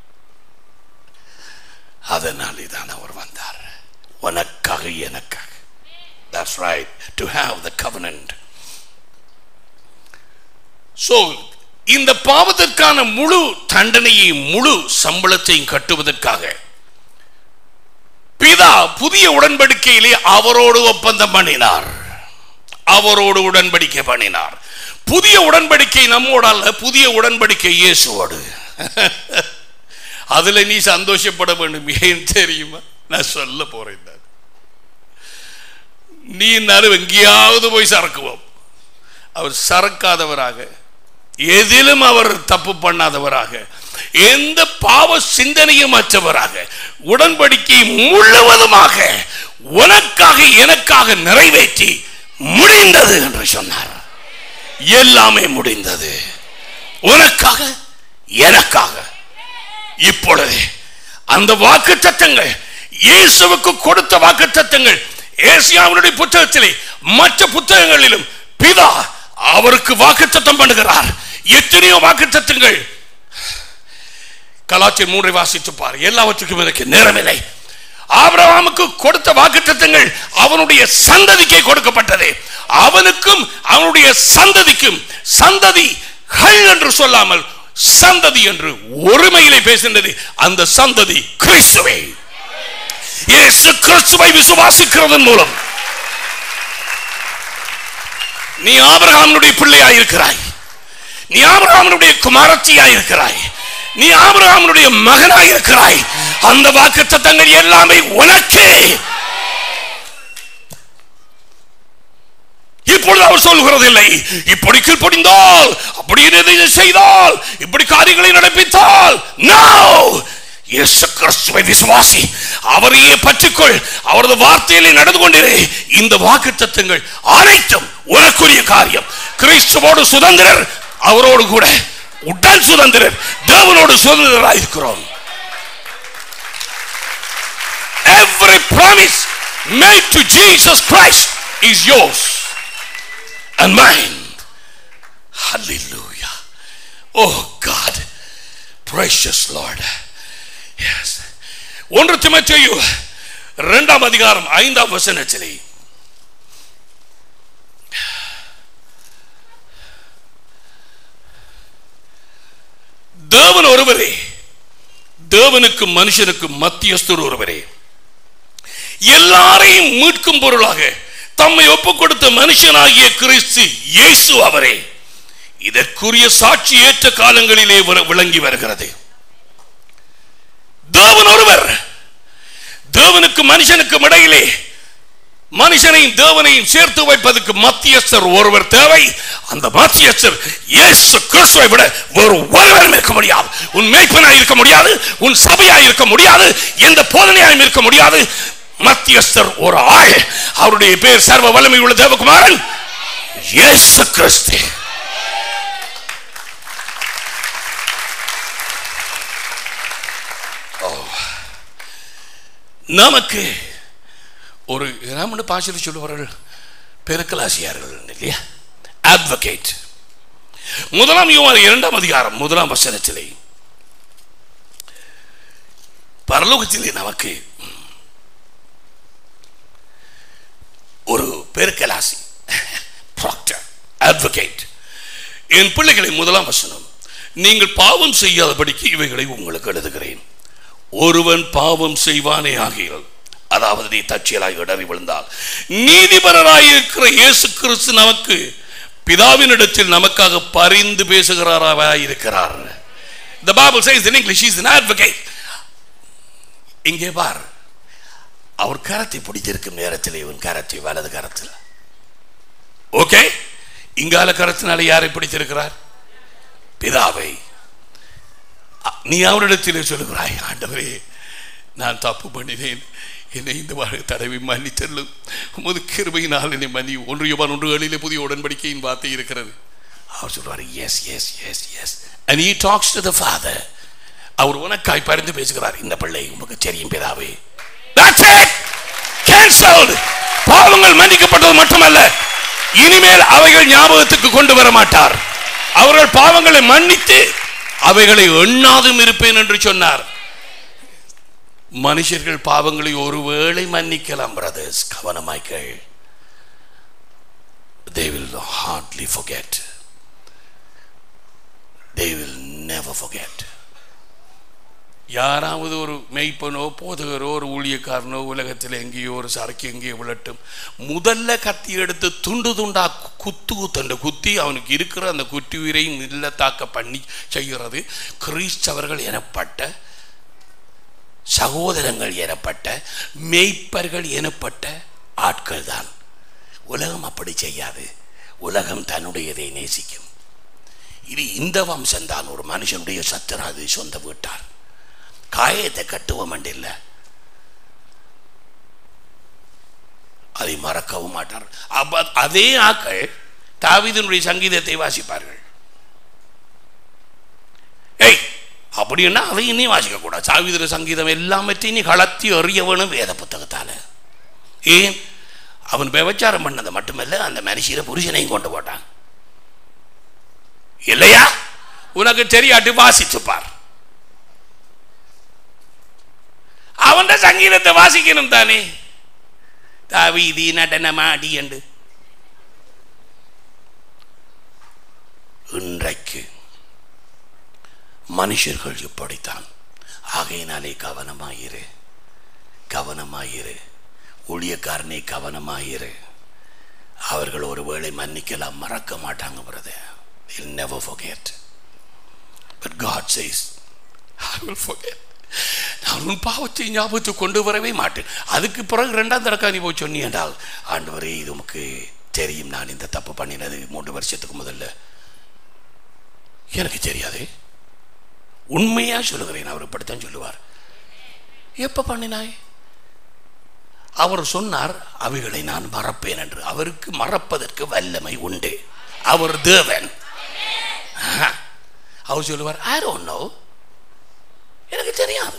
அதனாலே தான் அவர் வந்தார், உனக்காக எனக்காக. That's right, to have the covenant. So இந்த பாவத்திற்கான முழு தண்டனையை, முழு சம்பளத்தையும் கட்டுவதற்காக பிதா புதிய உடன்படிக்கையிலே அவரோடு ஒப்பந்தம் பண்ணினார், அவரோடு உடன்படிக்கை பண்ணினார். புதிய உடன்படிக்கை நம்மோடு அல்ல, புதிய உடன்படிக்கை இயேசுவோடு. அதுல நீ சந்தோஷப்பட வேண்டும். ஏன் தெரியுமா? நான் சொல்ல போறேன். நீ நானும் எங்கேயாவது போய் சரக்குவோம். அவர் சரக்காதவராக, எதிலும் அவர் தப்பு பண்ணாதவராக, எந்த பாவ சிந்தனையும் அற்றவராக, உடன்படிக்கை முழுவதுமாக உனக்காக எனக்காக நிறைவேற்றி முடிந்தது என்று சொன்னார். எல்லாமே முடிந்தது, உனக்காக எனக்காக. இப்பொழுது அந்த வாக்குத்தத்தங்கள், இயேசுவுக்கு கொடுத்த வாக்குத்தத்தங்கள், ஏசாயாவினுடைய புத்தகத்திலே மற்ற புத்தகங்களிலும் பிதா அவருக்கு வாக்குத்தத்தம் பண்ணுகிறார். எத்தனையோ வாக்குத்தத்தங்கள். கலாத்தியர் 3 வாசித்து பார். எல்லாவற்றுக்கும் எனக்கு நேரமில்லை. ஆபிரகாமுக்கு கொடுத்த வாக்குத்தத்தங்கள் அவனுடைய சந்ததிக்கு கொடுக்கப்பட்டது. அவனுக்கும் அவனுடைய சந்ததிக்கும், சந்ததிகள் என்று சொல்லாமல் சந்ததி என்று ஒருமையிலே பேசினது. அந்த சந்ததி கிறிஸ்துவே. இயேசு கிறிஸ்துவை விசுவாசிக்கிறதன் மூலம் நீ ஆபிரகாமுடைய பிள்ளையாயிருக்கிறாய், நீ ஆபிரகாமுடைய குமாரத்தியாயிருக்கிறாய், நீ ஆபிரகாமுடைய மகனாயிருக்கிறாய். அந்த வாக்குத்தத்தங்கள் எல்லாமே உனக்கு. இப்பொழுது அவர் சொல்கிறதில்லை, இப்படி கீழ்ப்படிந்தால், அப்படி செய்தால், இப்படி காரியங்களை நடப்பித்தால். நோ, இயேசு கிறிஸ்துவை விசுவாசி, அவரையே பற்றிக்கொள், அவரது வார்த்தையிலே நடந்து கொண்டிரு. இந்த வாக்குத்தத்தங்கள் அனைத்தும் உனக்குரிய காரியம். கிறிஸ்துவோடு சுதந்திரர், அவரோடு கூட உடல் சுதந்திரர், தேவனோடு சுதந்திரராயிருக்கிறோம். Every promise made to Jesus Christ is yours and mine. Hallelujah. Oh God, precious Lord. Yes. 1 தீமோத்தேயு 2 அதிகாரம் 5 வசனத்திலே தேவன் ஒருவரே, தேவனுக்கும் மனுஷனுக்கும் மத்தியஸ்தர் ஒருவரே, எல்லாரையும் மீட்கும் பொருளாக தம்மை ஒப்புக் கொடுத்த மனுஷனாகிய கிறிஸ்து இயேசு அவரே. இதற்குரிய சாட்சி ஏற்ற காலங்களிலே விளங்கி வருகிறது. தேவன் ஒருவர், தேவனுக்கு மனுஷனுக்கும் இடையிலே மனுஷனையும் தேவனையும் சேர்த்து வைப்பதற்கு மத்தியஸ்தர் ஒருவர் தேவை. அந்த மத்தியஸ்தர் இயேசு கிறிஸ்துவை விட வேறு ஒருவரும் இருக்க முடியாது. உன் மேய்ப்பனாய் இருக்க முடியாது, உன் சபையாய் இருக்க முடியாது, எந்த போதனையாயும் இருக்க முடியாது. மத்தியஸ்தர் ஒரு ஆள். அவருடைய பேர் சர்வ வல்லமை உள்ள தேவகுமாரன் இயேசு கிறிஸ்து. நமக்கு ஒரு நம்ம பாஷையில் சொல்லுவார்கள் பெருக்கலாசியார்கள் இல்லையா, அட்வொகேட். 1 யோவான் 2 அதிகாரம் 1 வசனத்திலே பரலோகத்திலே நமக்கு ஒரு பெருக்கலாசி ப்ராக்டர் அட்வொகேட். என் பிள்ளைகளை 1 வசனம், நீங்கள் பாவம் செய்யாதபடிக்கு இவைகளை உங்களுக்கு எழுதுகிறேன். ஒருவன் பாவம் செய்வானே ஆகியால், அதாவது நீ தற்செயலாய் இடறி விழுந்தால், நீதிபரராயிருக்கிற இயேசு கிறிஸ்து நமக்கு பிதாவினிடத்தில் நமக்காக பரிந்து பேசுகிறாராயிருக்கிறார். The Bible says in English he is an advocate. இங்கே பார், அவர் கரத்தை பிடித்திருக்கும் நேரத்தில் இவன் கரத்தை வலது கரத்தில், ஓகே, இங்கால கரத்தினால யாரை பிடித்திருக்கிறார்? பிதாவை. நீ அவரிடத்திலே சொல்லுகிறாய், ஆண்டவரே நான் தப்பு பண்ணினேன், என்னை இந்த தடவை மன்னித்தல்லும், உமது கிருபையினால் என்னை மன்னி. 1 யோவான் 1:7 புதிய உடன்படிக்கையின் வார்த்தை இருக்கிறது. அவர் சொல்றாரு yes yes yes yes and he talks to the father. அவர் உனக்காய் பரிந்து பேசுகிறார். இந்த பிள்ளை உமக்கு தெரியும் பிதாவே. That's it, cancelled. பாவங்கள் மன்னிக்கப்பட்டது மட்டுமல்ல, இனிமேல் அவைகள் ஞாபகத்துக்கு கொண்டு வர மாட்டார். அவர்கள் பாவங்களை மன்னித்து அவைகளை எண்ணாதும் இருப்பேன் என்று சொன்னார். மனுஷர்கள் பாவங்களை ஒருவேளை மன்னிக்கலாம் பிரதர்ஸ், கவனமாய்கள். They will hardly forget. They will never forget. யாராவது ஒரு மெய்ப்பனோ போதகரோ ஒரு ஊழியக்காரனோ உலகத்தில் எங்கேயோ ஒரு சரக்கு எங்கேயோ விழட்டும், முதல்ல கத்தி எடுத்து துண்டு துண்டா குத்துண்டு குத்தி அவனுக்கு இருக்கிற அந்த குட்டி உயிரையும் இல்லத்தாக்க பண்ணி செய்கிறது கிறிஸ்தவர்கள் எனப்பட்ட சகோதரங்கள் எனப்பட்ட மெய்ப்பர்கள் எனப்பட்ட ஆட்கள் தான். உலகம் அப்படி செய்யாது. உலகம் தன்னுடையதை நேசிக்கும். இது இந்த வம்சம்தான் ஒரு மனுஷனுடைய சத்துராது சொந்த வீட்டார். காயத்தை கட்டுவோம் இல்ல, அதை மறக்கவும் மாட்டார். அதே ஆக்கள் தாவீதினுடைய சங்கீதத்தை வாசிப்பார்கள். அப்படின்னா அதை இனி வாசிக்க கூடாது. தாவீது சங்கீதம் எல்லாமற்றையும் நீ கலத்தி எறிய வேணும் வேத புத்தகத்தால. ஏன்? அவன் விபச்சாரம் பண்ணது மட்டுமல்ல, அந்த மனுஷிய புருஷனையும் கொண்டு போட்டான் இல்லையா? உனக்கு தெரியாட்டி வாசிச்சுப்பார். அவன் சங்கீதத்தை வாசிக்கணும் தானே. தாவீதி நடனமாடி என்று. இன்றைக்கு மனுஷர்கள் இப்படித்தான். ஆகையினாலே கவனமாயிரு, கவனமாயிரு. ஊழியக்காரனை கவனமாயிரு. அவர்கள் ஒருவேளை மன்னிக்கலாம், மறக்க மாட்டாங்க brother. They'll never forget. But God says, I will forget. நான் உன் பாவத்தை ஞாபகத்தை கொண்டு வரவே மாட்டேன். அதுக்கு பிறகு 2ஆம் தடக்கா நீ போய் சொன்னி என்றால், ஆண்டவரே இது உமக்கு தெரியும், நான் இந்த தப்பு பண்ணினது 3 வருஷத்துக்கு முதல்ல எனக்கு தெரியாது. உண்மையா சொல்லுகிறேன். அவர் இப்படித்தான் சொல்லுவார். எப்ப பண்ணினாய்? அவர் சொன்னார் அவைகளை நான் மறப்பேன் என்று. அவருக்கு மறப்பதற்கு வல்லமை உண்டு. அவர் தேவன். அவர் சொல்லுவார் I don't know, எனக்கு தெரியாது.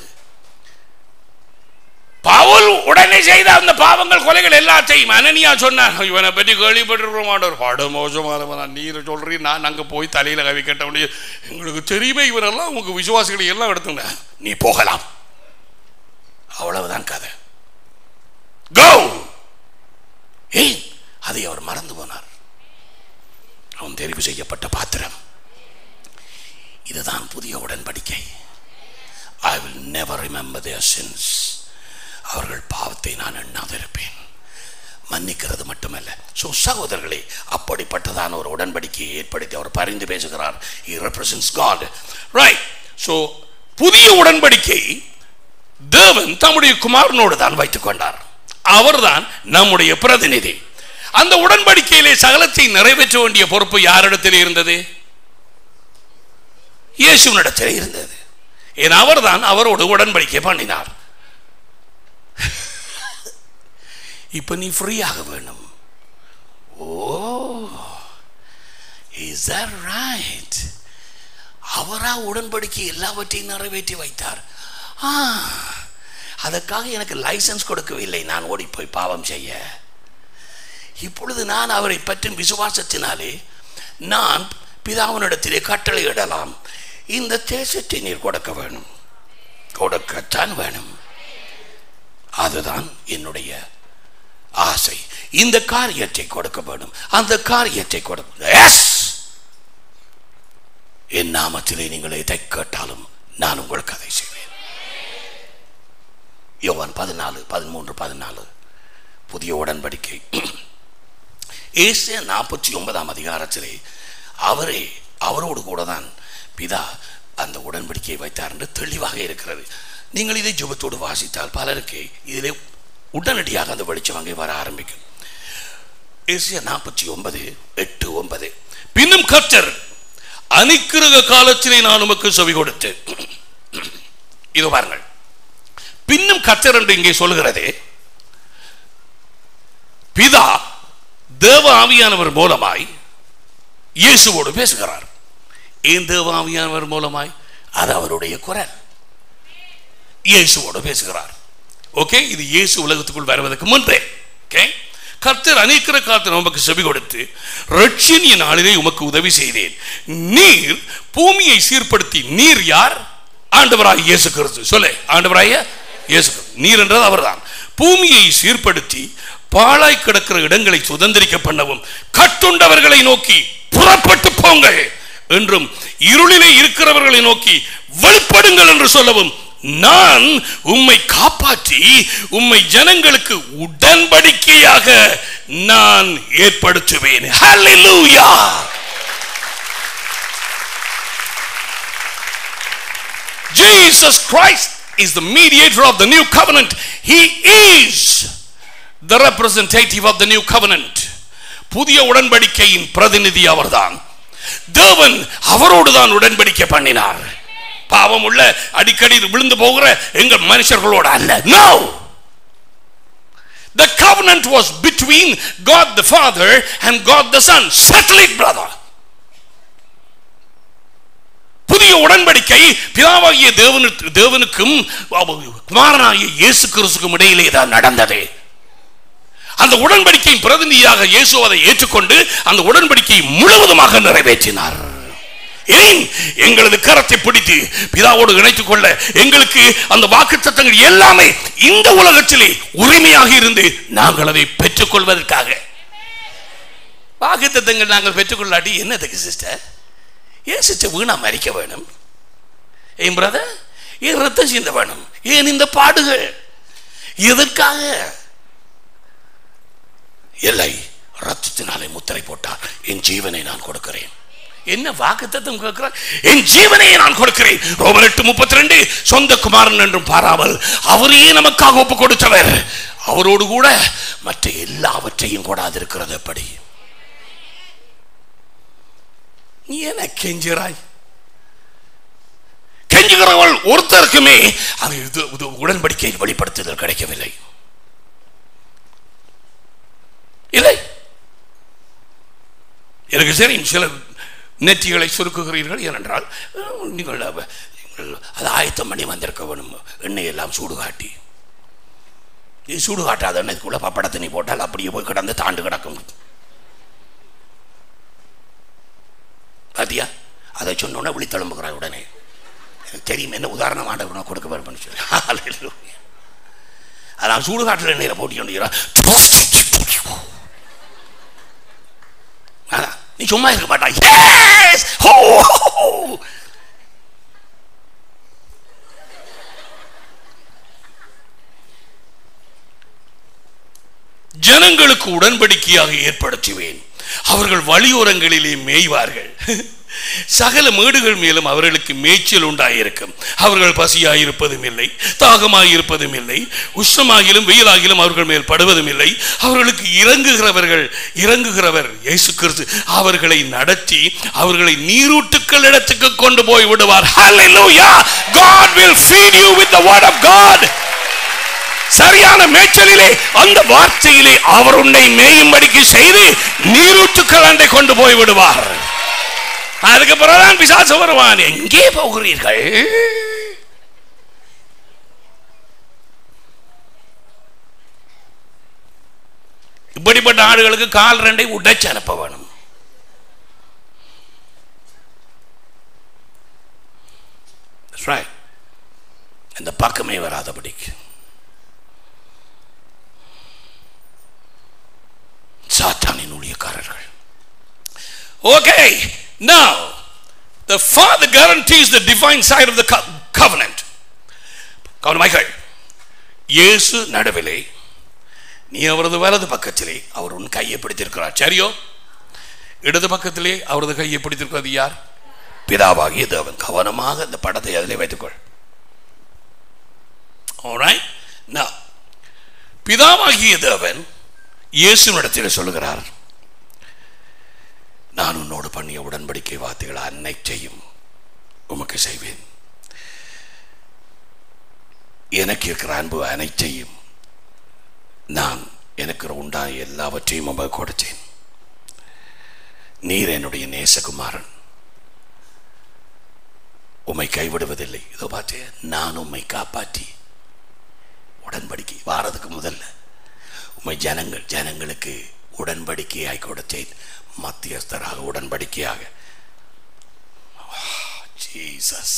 பவுல் உடனே செய்த அந்த பாவங்கள் கொலைகள் எல்லாத்தையும் அனனியா சொன்னார். இவனை பற்றி கேள்விப்பட்டிருக்க மாட்டார். பாட மோசமான நீர் சொல்றீ, நான் அங்கே போய் தலையில கவி கட்ட முடியும், எங்களுக்கு தெரியுமே இவரெல்லாம் உங்களுக்கு விசுவாசிகளை எல்லாம் எடுத்துங்க, நீ போகலாம். அவ்வளவுதான் கதை. Go. அதை அவர் மறந்து போனார். அவன் தெரிவு செய்யப்பட்ட பாத்திரம். இதுதான் புதிய உடன்படிக்கை. I will never remember their sins. அவர்கள் பாவத்தை நான் எண்ணாதிருப்பேன். மன்னிக்கிறது மட்டுமல்ல. சகோதரர்களே, அப்படிப்பட்டதான ஒரு உடன்படிக்கையை ஏற்படுத்தி அவர் பரிந்து பேசுகிறார். He represents God. Right. புதிய உடன்படிக்கை தேவன் தம்முடைய குமாரனோடு தான் வைத்துக் கொண்டார். அவர்தான் நம்முடைய பிரதிநிதி. அந்த உடன்படிக்கையிலே சகலத்தை நிறைவேற்ற வேண்டிய பொறுப்பு யாரிடத்தில் இருந்தது? இயேசுவினிடத்தில் இருந்தது. ஏன் அவர்தான் அவரோடு உடன்படிக்கை பண்ணினார். இப்ப நீ ஃப்ரீயாக வேணும். Oh, is that right? அவரா உடன்படிக்கை எல்லாவற்றையும் நிறைவேற்றி வைத்தார். அதற்காக எனக்கு லைசன்ஸ் கொடுக்கவில்லை நான் ஓடி போய் பாவம் செய்ய. இப்பொழுது நான் அவரை பற்றும் விசுவாசத்தினாலே நான் பிதாவினிடத்திலே கட்டளையிடலாம். இந்த தேசத்தை நீர் கொடுக்க வேணும், கொடுக்கத்தான் வேணும். அதுதான் என்னுடைய ஆசை. இந்த காரியத்தை கொடுக்க வேண்டும், அந்த காரியத்தை கொடுக்க. என் நாமத்திலே நீங்கள் எதை கேட்டாலும் நான் உங்களுக்கு அதை செய்வேன். யோவான் 14:13-14 புதிய உடன்படிக்கை. ஏசாயா 49 அதிகாரத்திலே அவரோடு கூட தான் பிதா அந்த உடன்படிக்கையை வைத்தார் என்று தெளிவாக இருக்கிறது. நீங்கள் இதை ஜெபத்தோடு வாசித்தால் பலருக்கு இதிலே உடனடியாக அந்த வெளிச்சம் அங்கே வர ஆரம்பிக்கும். ஏசாயா 49:8-9 பின்னும் கர்த்தர் அனுக்கிரக காலத்திலே நான் உமக்கு செவி கொடுத்து. இது பாருங்கள், பின்னும் கர்த்தர் என்று இங்கே சொல்லுகிறதே பிதா தேவ ஆவியானவர் மூலமாய் இயேசுவோடு பேசுகிறார். ஏன் தேவ ஆவியானவர் மூலமாய்? அது அவருடைய குரல். இயேசுவோடு பேசுகிறார். ஓகே, இது இயேசு உலகத்துக்குள் வருவதற்கு முன்பே. ஓகே, கர்த்தர் அநேக காலத்தில் உமக்கு செவி கொடுத்து ரட்சணிய நாளிலே உமக்கு உதவி செய்தேன். நீர் பூமியை சீர்படுத்தி. நீர் யார்? ஆண்டவராய் இயேசு கிறிஸ்து. சொல்லே, ஆண்டவராய இயேசு. நீர் என்றது அவர்தான். பூமியை சீர்படுத்தி பாழாய் கிடக்கிற இடங்களை சுதந்திரிக்க பண்ணவும், கட்டுண்டவர்களை நோக்கி புறப்பட்டு போங்கள் என்றும், இருளிலே இருக்கிறவர்களை நோக்கி வெளிப்படுங்கள் என்று சொல்லவும், நான் உம்மை காப்பாற்றி உம்மை ஜனங்களுக்கு உடன்படிக்கையாக நான் ஏற்படுத்துவேன். ஹல்லேலூயா! Jesus Christ is the mediator of the new covenant. He is the representative of the new covenant. புதிய உடன்படிக்கையின் பிரதிநிதி அவர்தான். தேவன் அவரோடு தான் உடன்படிக்கை பண்ணினார். பாவம் உள்ள அடிக்கடி விழுந்து போகிற எங்கள் மனுஷர்களோடு அல்ல. No, the covenant was between God the Father and God the Son. Settle it, brother. புதிய உடன்படிக்கை பிதாவாகிய தேவனுக்கும் குமாரனாகிய இயேசு கிறிஸ்துவுக்கும் இடையிலே தான் நடந்தது. அந்த உடன்படிக்கையின் பிரதிநிதியாக இயேசு அதை ஏற்றுக்கொண்டு அந்த உடன்படிக்கையை முழுவதுமாக நிறைவேற்றினார். ஏன்? எங்களது கரத்தை பிடித்து பிதாவோடு இணைத்துக் கொள்ள எங்களுக்கு அந்த வாக்குத்தத்தங்கள் எல்லாமே இந்த உலகத்திலே உரிமையாக இருந்து நாங்கள் அதை பெற்றுக் கொள்வதற்காக. வாக்குத்தத்தங்கள் நாங்கள் பெற்றுக்கொள்ளாட்டி என்னதுக்கு சிஸ்டர்? ஏன் சிஸ்டர் வீணா மறிக்க வேணும்? ஏன் பிரதர்? ஏன் ரத்தம் சிந்த வேணும்? ஏன் இந்த பாடுகள்? எதற்காக? இல்லை, ரத்தத்தினாலே முத்திரை போட்டார். என் ஜீவனை நான் கொடுக்கிறேன். என்ன வாக்குத்தத்தம் கேட்கிறார்? என் ஜீவனை நான் கொடுக்கிறேன். ரோமர் 8:32 சொந்த குமாரன் என்றும் பாராமல் அவரையே நமக்காக ஒப்பு கொடுத்தவர் அவரோடு கூட மற்ற எல்லாவற்றையும் கூடாதிருக்கிறது எப்படி? நீ என்ன கெஞ்சுறாய்? கெஞ்சுகிறவள் ஒருத்தருக்குமே அது உடன்படிக்கையை வெளிப்படுத்துதல் கிடைக்கவில்லை. இல்லை, எனக்கு சரி சிலர் நெற்றிகளை சுருக்குகிறீர்கள். ஏனென்றால் நீங்கள் அது ஆயத்தம் பண்ணி வந்திருக்க வேணும். எண்ணெய் எல்லாம் சூடு காட்டி. நீ சூடு காட்டாத எண்ணெய்க்குள்ள பப்படத்தை நீ போட்டால் அப்படியே போய் கிடந்து தாண்டு கிடக்கும். பாத்தியா? அதை சொன்னோன்னே விழித்தெழும்புகிறாய் உடனே. தெரியும் என்ன உதாரணம் ஆண்டவனை கொடுக்க வேணும்னு சொல்லி அதான் சூடு காட்டுல எண்ணெயில போட்டி நீ சும்மா இருக்க மாட்டாய். ஜனங்களுக்கு உடன்படிக்கையாக ஏற்படுத்துவேன். அவர்கள் வழியோரங்களிலே மேய்வார்கள். சகல மேடுகள் மேலும் அவர்களுக்கு மேய்ச்சல் உண்டாயிருக்கும். அவர்கள் பசியாயிருப்பதும் இல்லை, தாகமாயிருப்பதும் இல்லை, உஷ்ணமாகிலும் வெயிலாகிலும் அவர்கள் மேல் படுவதும் இல்லை. அவர்களுக்கு இறங்குகிறவர் இயேசு கிறிஸ்து அவர்களை நடத்தி அவர்களை நீரூற்றுக்கள் இடத்துக்கு கொண்டு போய் விடுவார். Hallelujah! God will feed you with the word of God. சரியான மேய்ச்சலிலே அந்த வார்த்தையிலே அவர் உன்னை மேயும்படிக்கு செய்து நீரூற்றுக்கள் அண்டை கொண்டு போய் விடுவார். அதுக்கு பிறகுதான் பிசாசு வருவான். எங்கே போகிறீர்கள்? இப்படிப்பட்ட ஆடுகளுக்கு கால் ரெண்டை உடைச்சு அனுப்ப வேணும். இந்த பக்கமே வராதபடிக்கு சாத்தானின் ஊழியக்காரர்கள். Okay, now the Father guarantees the divine side of the covenant. கவனமாய்கள், இயேசு நடுவிலே, நீ அவரது வலது பக்கத்திலே, அவர் உன் கையை பிடித்திருக்கிறார். சரியோ? இடது பக்கத்திலே அவரது கையை பிடித்திருக்கிறது யார்? பிதாவாகிய தேவன். கவனமாக இந்த படத்தை அதிலே வைத்துக்கொள். Alright, now பிதாவாகிய தேவன் இயேசுவிடத்தில் சொல்லுகிறார், நான் உன்னோடு பண்ணிய உடன்படிக்கை வார்த்தைகளை அனைத்தையும் உமக்கு செய்வேன். எனக்கு இருக்கிற அன்பு அனைத்தையும் நான் எனக்கு உண்டான எல்லாவற்றையும் உமக்கு கொடுத்தேன். நீர் என்னுடைய நேசகுமாரன், உம்மை கைவிடுவதில்லை. இதோ பார்த்து, நான் உம்மை காப்பாற்றி உடன்படிக்கை வாரதுக்கு முதல்ல உம்மை ஜனங்களுக்கு உடன்படிக்கையாய் கொடுத்தேன், மத்தியஸ்தராக உடன்படிக்கையாக. ஜீசஸ்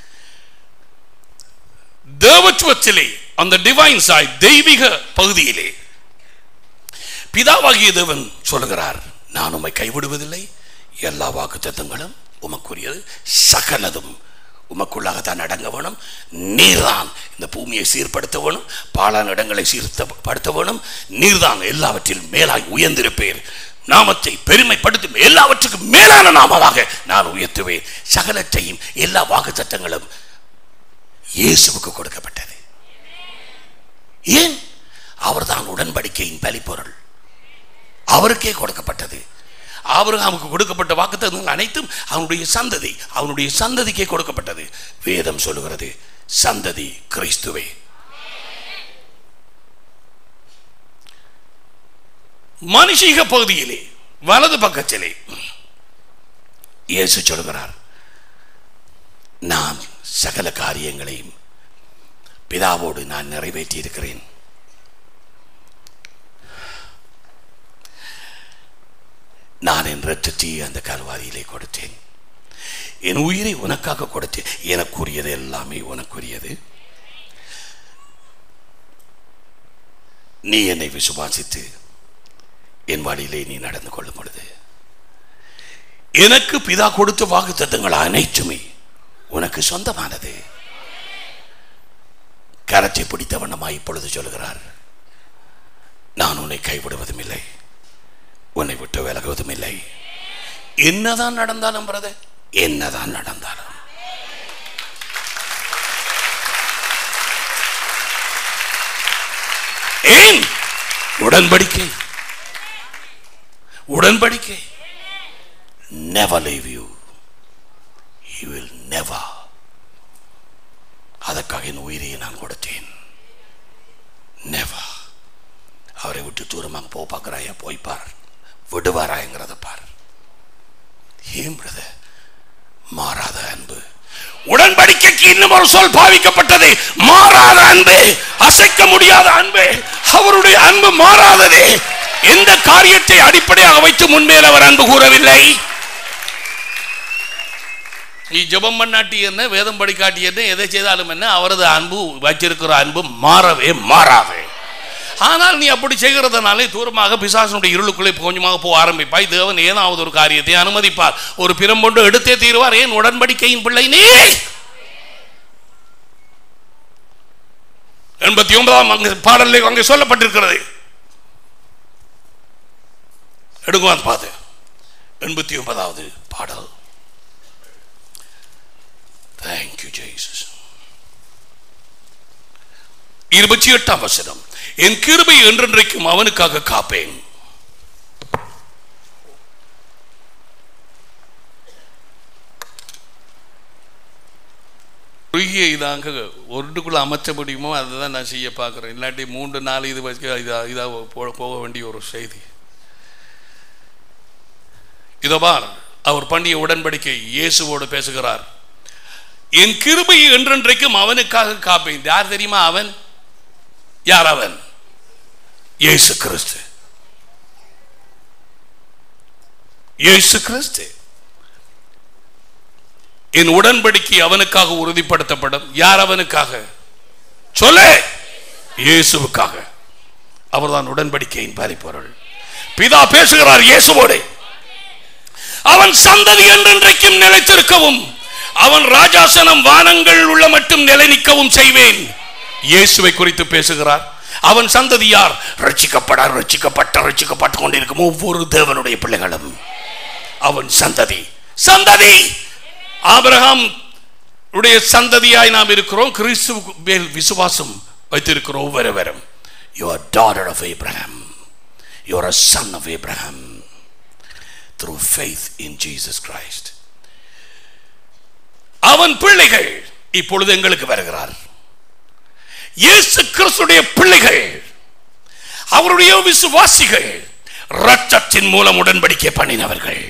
தேவத்துவத்திலே, அந்த டிவைன் சைட், தெய்வீக பகுதியிலே பிதாவாகிய தேவன் சொல்லுகிறார், நான் உம்மை கைவிடுவதில்லை, எல்லா வாக்குத்தத்தங்களும் உமக்குரியது, சகலதும் உமக்குள்ளாகத்தான் அடங்க வேணும். நீர்தான் இந்த பூமியை சீர்படுத்த வேணும், பாலான இடங்களை சீர்படுத்த வேணும். நீர்தான் எல்லாவற்றிலும் மேலாய் உயர்ந்திருப்பேர். நாமத்தை பெருமைப்படுத்தும் எல்லாவற்றுக்கும் மேலான நாமமாக நான் உயர்த்துவேன். சகலத்தையும் எல்லா வாக்குத்தத்தங்களும் இயேசுவுக்கு கொடுக்கப்பட்டது. ஏன்? அவர்தான் உடன்படிக்கையின் பலிப்பொருள், அவருக்கே கொடுக்கப்பட்டது. ஆபிரகாமுக்கு கொடுக்கப்பட்ட வாக்குத்தத்தங்கள் அனைத்தும் அவனுடைய சந்ததிக்கே கொடுக்கப்பட்டது. வேதம் சொல்லுகிறது, சந்ததி கிறிஸ்துவே. மனுஷீக பகுதியிலே வலது பக்கத்திலே இயேசு சொல்கிறார், நான் சகல காரியங்களையும் பிதாவோடு நான் நிறைவேற்றி இருக்கிறேன். நான் என் இரத்தத்தை அந்த கல்வாரியிலே கொடுத்தேன், என் உயிரை உனக்காக கொடுத்தேன். எனக்குரியது எல்லாமே உனக்குரியது. நீ என்னை விசுவாசித்து என் வழியிலே நீ நடந்து கொள்ளும் பொழுது எனக்கு பிதா கொடுத்த வாக்குத்தத்தங்கள் அனைத்துமே உனக்கு சொந்தமானது. கரத்தை பிடித்த வண்ணமாய் இப்பொழுது சொல்கிறார், நான் உன்னை கைவிடுவதும் இல்லை, உன்னை விட்டு விலகுவதும் இல்லை. என்னதான் நடந்தாலும் பிரதர், என்னதான் நடந்தாலும் ஏன்? உடன்படிக்கை. உடன்படிக்கை. Never leave you. He will never. அதற்காக என் உயிரையை நான் கொடுத்தேன். Never. அவரை விட்டு தூரமாக போ பார்க்கிறாயா, போய் பார், விடுவாராங்கிறத பார். ஏன் பிரதர்? மாறாத அன்பு. உடன்படிக்கைக்கு இன்னும் ஒரு சொல் பாவிக்கப்பட்டது, மாறாத அன்பு, அசைக்க முடியாத அன்பு. அவருடைய அன்பு மாறாதது. எந்த காரியத்தை அடிப்படையாக வைத்து முன்மேல் அவர் அன்பு கூறவில்லை. நீ ஜெபம் பண்ணாட்டி என்ன, வேதம் படிக்காட்டி என்ன, எதை செய்தாலும் என்ன, அவரது அன்பு வச்சிருக்கிற அன்பு மாறவே மாறாது. ஆனால் நீ அப்படி செய்கிறதுனாலே தூரமாக பிசாசனுடைய இருளுக்குள்ளே கொஞ்சமாக போக ஆரம்பிப்பாய். தேவன் ஏதாவது ஒரு காரியத்தை அனுமதிப்பார், ஒரு பிரம்பொண்டு எடுத்தே தீர்வார். ஏன்? உடன்படிக்கையின் பிள்ளை நீ. 89ஆம் பாடலில் அங்கே சொல்லப்பட்டிருக்கிறது. எடுக்குவான் பாது 89வது பாடல். Thank you, Jesus. 28 வசனம், என் கிருபை என்றென்றைக்கும் அவனுக்காக காப்பேன். குறுகிய இதாங்க ஒன்றுக்குள்ள அமைச்ச முடியுமோ அதுதான் நான் செய்ய பார்க்குறேன். இல்லாட்டி 3-4 இது வச்சு இதாக போக வேண்டிய ஒரு செய்தி. இதோபார் அவர் பண்ணிய உடன்படிக்கை இயேசுவோடு பேசுகிறார். என் கிருபை என்றென்றைக்கும் அவனுக்காக காப்பேன். யார் தெரியுமா அவன்? யார் அவன்? இயேசு கிறிஸ்து. இயேசு கிறிஸ்து. என் உடன்படிக்கை அவனுக்காக உறுதிப்படுத்தப்படும். யார் அவனுக்காக? சொல்லு. இயேசுவுக்காக. அவர்தான் உடன்படிக்கையின் பரிபொருள். பிதா பேசுகிறார் இயேசுவோடு. அவன் சந்ததி என்றென்றைக்கும் நிலைத்திருக்கவும் அவன் ராஜாசனம் வானங்கள் உள்ள மட்டும் நிலை நிற்கவும் செய்வேன். இயேசுவை குறித்து பேசுகிறார். அவன் சந்ததி யார்? ரட்சிக்கப்பட்டு கொண்டிருக்கும் ஒவ்வொரு தேவனுடைய பிள்ளைகளும் அவன் சந்ததி. சந்ததி ஆபிரகாம் உடைய சந்ததியாய் நாம் இருக்கிறோம். கிறிஸ்து மேல் விசுவாசம் வைத்திருக்கிறோம் ஒவ்வொருவரும். You are daughter of Abraham. You are a son of Abraham through faith in Jesus Christ. அவன் பிள்ளைகள் இப்பொழுது எங்களுக்கு வருகிறார். இயேசு கிறிஸ்துடைய பிள்ளைகள், அவருடைய விசுவாசிகள், இரத்தத்தின் மூலம் உடன்படிக்கை பண்ணினவர்கள்,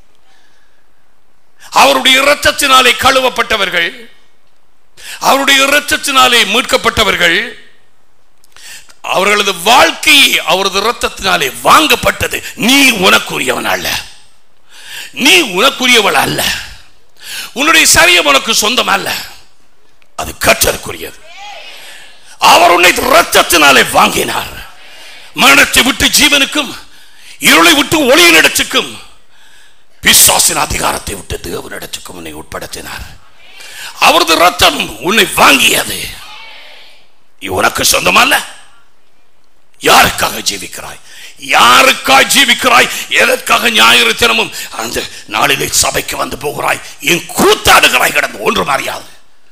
அவருடைய இரத்தத்தினாலே கழுவப்பட்டவர்கள், அவருடைய இரத்தத்தினாலே மீட்கப்பட்டவர்கள், அவர்களது வாழ்க்கை அவரது இரத்தத்தினாலே வாங்கப்பட்டது. நீ உனக்குரியவன் அல்ல, நீ உனக்குரியவள் அல்ல, உன்னுடைய சரீரம் உனக்கு சொந்தம் அல்ல, அது கர்த்தருக்குரியது. அவர் உன்னை இரத்தத்தினாலே வாங்கினார். மரணத்தை விட்டு ஜீவனுக்கும், இருளை விட்டு ஒளியினிடத்துக்கும், பிசாசின் அதிகாரத்தை விட்டு தேவனிடத்துக்கும் உன்னை உட்படுத்தினார். அவரது இரத்தம் உன்னை வாங்கியது. உனக்கு சொந்தமல்ல. யாருக்காக ஜீவிக்கிறாய்? யாருக்காக ஜீவிக்கிறாய்? எதற்காக ஞாயிறு தினமும் அந்த நாளிலே சபைக்கு வந்து போகிறாய்? என் கூத்தாடுகிறாய் கிடந்து ஒன்றும் அறியாது.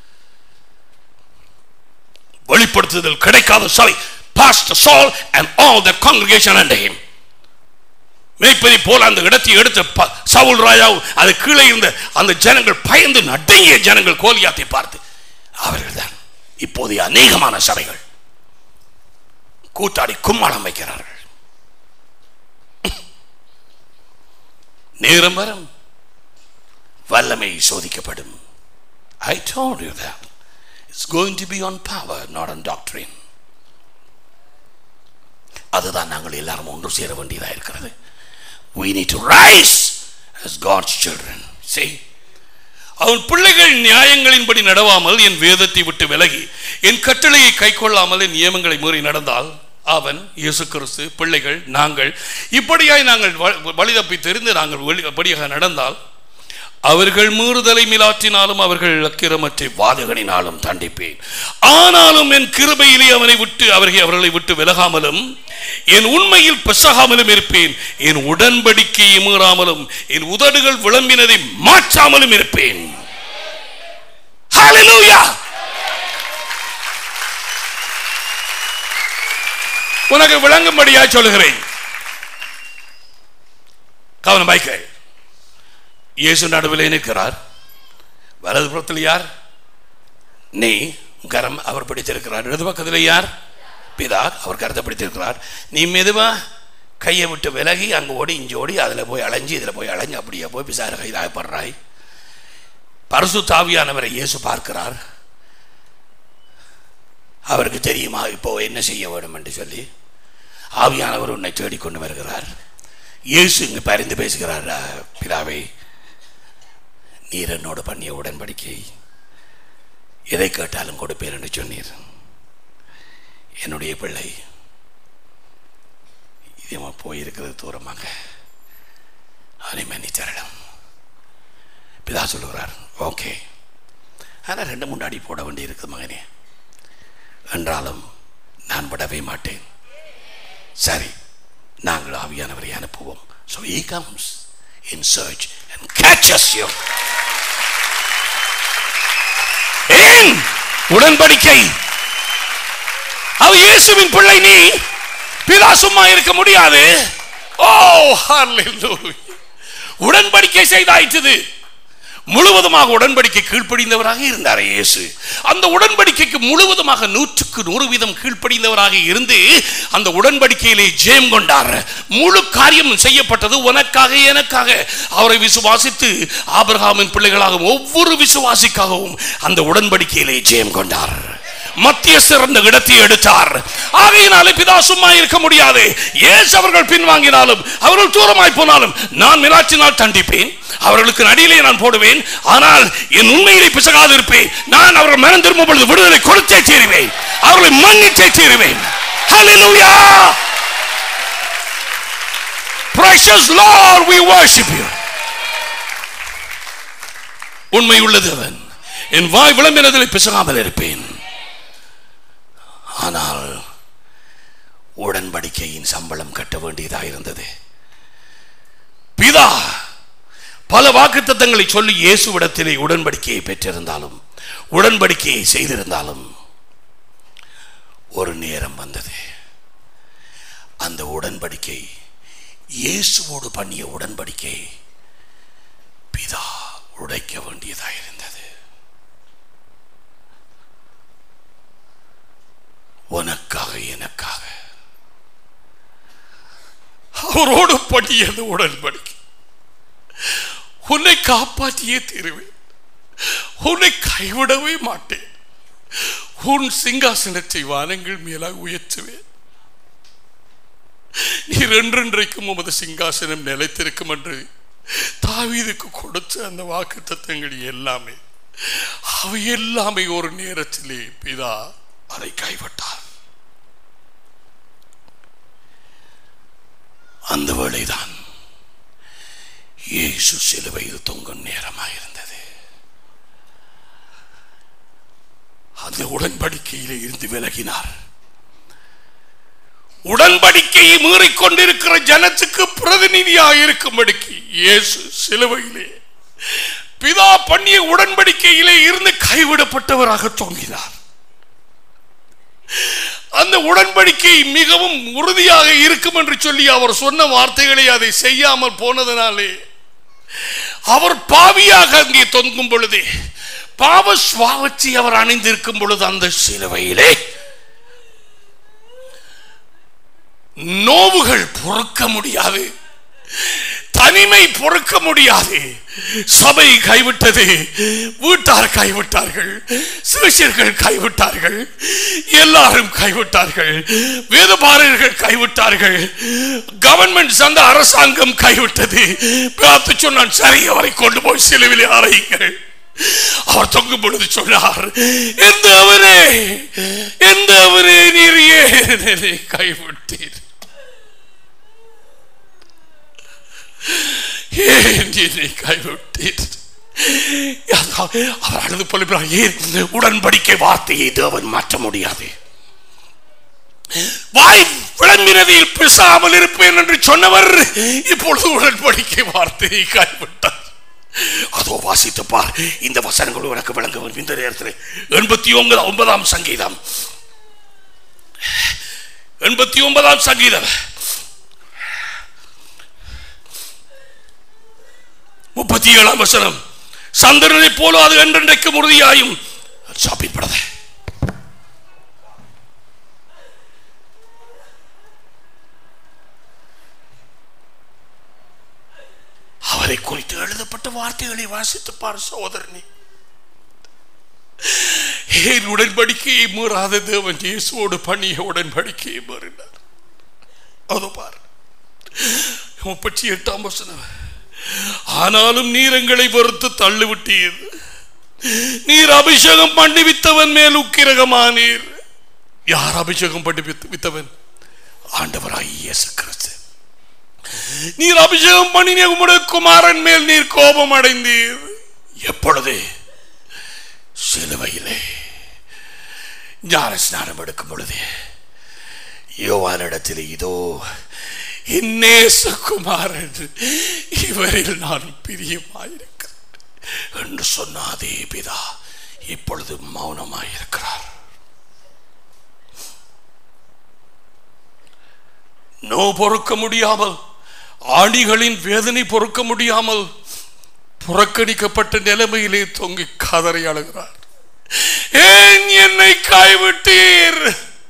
வெளிப்படுத்துதல் கிடைக்காத சபை. Pastor Saul and all the congregation under him. மேய்ப்பனை போல அந்த இடத்தை எடுத்த சவுல் ராஜாவும் அது கீழே இருந்த அந்த ஜனங்கள் பயந்து நடுங்கிய ஜனங்கள் கோலியாத்தை பார்த்து அவர்கள் தான் இப்போதைய அநேகமான சபைகள் கூத்தாடி கும்மாளம் வைக்கிறார்கள். நேரம் வரும் வல்லமை சோதிக்கப்படும். I told you that. It's going to be on power, not on doctrine. அதுதான் நாங்கள் எல்லாரும் ஒன்று சேர வேண்டியதாக இருக்கிறது. We need to rise as God's children. See, அவன் பிள்ளைகள் நியாயங்களின்படி நடவாமல் என் வேதத்தை விட்டு விலகி என் கட்டளையை கைக்கொள்ளாமல் என் நியமங்களை மீறி நடந்தால் அவன் இயேசு கிறிஸ்து பிள்ளைகள் நாங்கள் இப்படியாய் நாங்கள் வழி தப்பி தெரிந்து நாங்கள் படியாக நடந்தால் அவர்கள் மீறுதலை மிலாற்றினாலும் அவர்கள் அக்கிரமத்தை வாதகனினாலும் தண்டிப்பேன். ஆனாலும் என் கிருபையிலே அவர்களை விட்டு விலகாமலும் என் உண்மையில் பெசகாமலும் இருப்பேன். என் உடன்படிக்கையை மீறாமலும் என் உதடுகள் விளம்பினதை மாற்றாமலும் இருப்பேன். ஹல்லேலூயா! உனக்கு விளங்கும்படியா சொல்கிறேன். கவனம் வைக்க. இயேசு நடுவில் நிற்கிறார். வலது புறத்தில் யார்? நீ கரம் அவர் பிடித்திருக்கிறார். இடது பக்கத்தில் யார்? பிதா அவர் கரத்தை பிடித்திருக்கிறார். நீ மெதுவா கையை விட்டு விலகி அங்கே ஓடி இங்கே ஓடி அதில் போய் அலைஞ்சு இதில் போய் அலைஞ்சு அப்படியே போய் பிசார கைதாகப்படுறாய். பரிசுத்த ஆவியானவரை இயேசு பார்க்கிறார். அவருக்கு தெரியுமா இப்போ என்ன செய்ய வேண்டும் என்று சொல்லி ஆவியானவர் உன்னை தேடிக்கொண்டு வருகிறார். இயேசு இங்கு பரிந்து பேசுகிறார். பிதாவே, நீர் என்னோடு பண்ணிய உடன்படிக்கை எதை கேட்டாலும் கொடுப்பேன் என்று சொன்னீர். என்னுடைய பிள்ளை இதமா போயிருக்கிறது தூரமாக, அவனை மன்னித்தரலாம். பிதா சொல்லுகிறார், ஓகே, ஆனால் 2-3 அடி போட வேண்டி இருக்குது மகனே, என்றாலும் நான் விடவே மாட்டேன். சரி, நாங்கள் ஆவியானவரை அனுப்புவோம். So he comes in search and catches you. ஏன் உடன்படிக்கை? அவர் இயேசுவின் பிள்ளை, நீ பிதா சும்மா இருக்க முடியாது. ஓ ஹல்லேலூயா! உடன்படிக்கை செய்தாயிற்று. முழுவதுமாக உடன்படிக்கை கீழ்ப்படிந்தவராக இருந்தார் இயேசு. அந்த உடன்படிக்கைக்கு முழுவதுமாக 100% கீழ்ப்படிந்தவராக இருந்து அந்த உடன்படிக்கையிலே ஜெயம் கொண்டார். முழு காரியம் செய்யப்பட்டது உனக்காக எனக்காக. அவரை விசுவாசித்து ஆபிரகாமின் பிள்ளைகளாகவும் ஒவ்வொரு விசுவாசிக்காகவும் அந்த உடன்படிக்கையிலே ஜெயம் கொண்டார். மத்திய சிறந்த இடத்தை எடுத்தார். ஆகையினாலே பிதா சும்மா இருக்க முடியாது. இயேசு அவர்கள் பின்வாங்கினாலும் அவர்கள் தூரமாய் போனாலும் நான் மிராற்றினால் தண்டிப்பேன், அவர்களுக்கு நடியிலே நான் போடுவேன். ஆனால் என் உண்மையிலே பிசகாது இருப்பேன். நான் அவர்கள் மனம் திரும்பும் பொழுது விடுதலை கொடுத்தே தீருவேன், அவர்களை மன்னித்தே தீருவேன். ஹல்லேலூயா! Precious Lord, we worship you. உண்மை உள்ளது அவன். என் வாய் விளம்பினதிலே பிசகாமல் இருப்பேன். ஆனால் உடன்படிக்கையின் சம்பளம் கட்ட வேண்டியதாக இருந்தது. பிதா பல வாக்குத்தத்தங்களை சொல்லி இயேசுவிடத்திலே உடன்படிக்கையை பெற்றிருந்தாலும் உடன்படிக்கையை செய்திருந்தாலும் ஒரு நேரம் வந்தது. அந்த உடன்படிக்கை, இயேசுவோடு பண்ணிய உடன்படிக்கை பிதா உடைக்க வேண்டியதாக இருந்தது. உனக்காக எனக்காக அவரோடு பண்ணியது உடன்படிக்கை. உன்னை காப்பாற்றியே தீருவேன், உன்னை கைவிடவே மாட்டேன், உன் சிங்காசனத்தை வானங்கள் மேலாக உயர்த்துவேன், நீர் என்றென்றைக்கும் உமது சிங்காசனம் நிலைத்திருக்கும் என்று தாவீதுக்கு கொடுத்த அந்த வாக்குத்தத்தங்கள் எல்லாமே அவை எல்லாமே ஒரு நேரத்திலே பிதா அதை கைவிட்டார். அந்த வேளைதான் இயேசு சிலுவையில் தொங்கும் நேரமாயிருந்தது. அந்த உடன்படிக்கையிலே இருந்து விலகினார். உடன்படிக்கையை மீறிக்கொண்டிருக்கிற ஜனத்துக்கு பிரதிநிதியாக இருக்கும்படிக்கு இயேசு சிலுவையிலே பிதா பண்ணிய உடன்படிக்கையிலே இருந்து கைவிடப்பட்டவராக தொங்கினார். அந்த உடன்படிக்கை மிகவும் உறுதியாக இருக்கும் என்று சொல்லி அவர் சொன்ன வார்த்தைகளை அதை செய்யாமல் போனதனாலே அவர் பாவியாக அங்கே தொங்கும் பொழுது, பாவ சுவாவத்தை அவர் அணிந்திருக்கும் பொழுது அந்த சிலுவையிலே நோவுகள் பொறுக்க முடியாது, தனிமை பொறுக்க முடியாது. சபை கைவிட்டது, வீட்டார் கைவிட்டார்கள், சிறுசியர்கள் கைவிட்டார்கள், எல்லாரும் கைவிட்டார்கள், வேதபாரர்கள் கைவிட்டார்கள், கவர்மெண்ட் அந்த அரசாங்கம் கைவிட்டது. பார்த்து சொன்னான், சரி அவரை கொண்டு போய் சிலுவிலே அறையுங்கள். அவர் தொங்கும் பொழுது சொன்னார், எந்த அவரே நீர் ஏன் கைவிட்டீர்? உடன்படிக்கை வார்த்தையை தேவன் மாற்ற முடியாது. வாய் விளம்பினதில் பேசாமல் இருப்பேன் என்று சொன்னவர் இப்பொழுது உடன்படிக்கை வார்த்தையை கைவிட்டார். அதோ வாசித்து பார், இந்த வசனங்கள் உனக்கு விளங்க வரும். இந்த நேரத்தில் 89ஆம் சங்கீதம், 89ஆம் சங்கீதம் 37ஆம் வசனம். சந்திரனை போல அது என்றென்றைக்கு உறுதியாயும் சாப்பிடப்படாத. அவரை குறித்து எழுதப்பட்ட வார்த்தைகளை வாசித்து பார் சகோதரனே. ஏன் உடன்படிக்கையை மீறாத தேவன் இயேசுவோடு பண்ணிய உடன்படிக்கையை மீறினார்? அதோ பார் 38ஆம் வசனம். ஆனாலும் நீர் எங்களை வெறுத்து தள்ளிவிட்டீர், நீர் அபிஷேகம் பண்ணிவித்தவன் மேல் உக்கிரகமானீர். யார் அபிஷேகம் பண்ணிவித்தவன்? ஆண்டவராகிய இயேசு கிறிஸ்து. நீர் அபிஷேகம் பண்ணின உம்முடைய குமாரன் மேல் நீர் கோபம் அடைந்தீர். எப்பொழுது? சிலுவையிலே ஞான ஸ்நானம் எடுக்கும் பொழுது யோவானிடத்தில், இதோ என் நேசகுமாரன், இவரில் நான் பிரியமாயிருக்கிறேன் என்று சொன்ன அதே பிதா இப்பொழுது மௌனமாயிருக்கிறார். நோ பொறுக்க முடியாமல், ஆணிகளின் வேதனை பொறுக்க முடியாமல் புறக்கணிக்கப்பட்ட நிலைமையிலே தொங்கி கதறி அழுகிறார். ஏன் என்னை கைவிட்டீர்?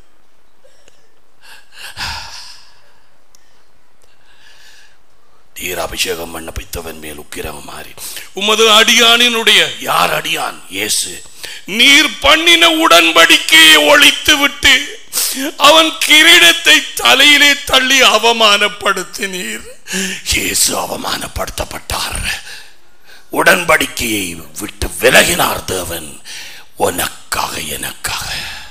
நீர் அபிஷேகம் பண்ணப்பட்டவன் மேல் உக்கிரம் மாறி உமது அடியானினுடைய, யார் அடியான்? இயேசு. நீர் பண்ணின உடன்படிக்கையை ஒழித்து விட்டு அவன் கிரீடத்தை தலையிலே தள்ளி அவமானப்படுத்தினீர். இயேசு அவமானப்படுத்தப்பட்டார், உடன்படிக்கையை விட்டு விலகினார். தேவன் உனக்காக எனக்காக,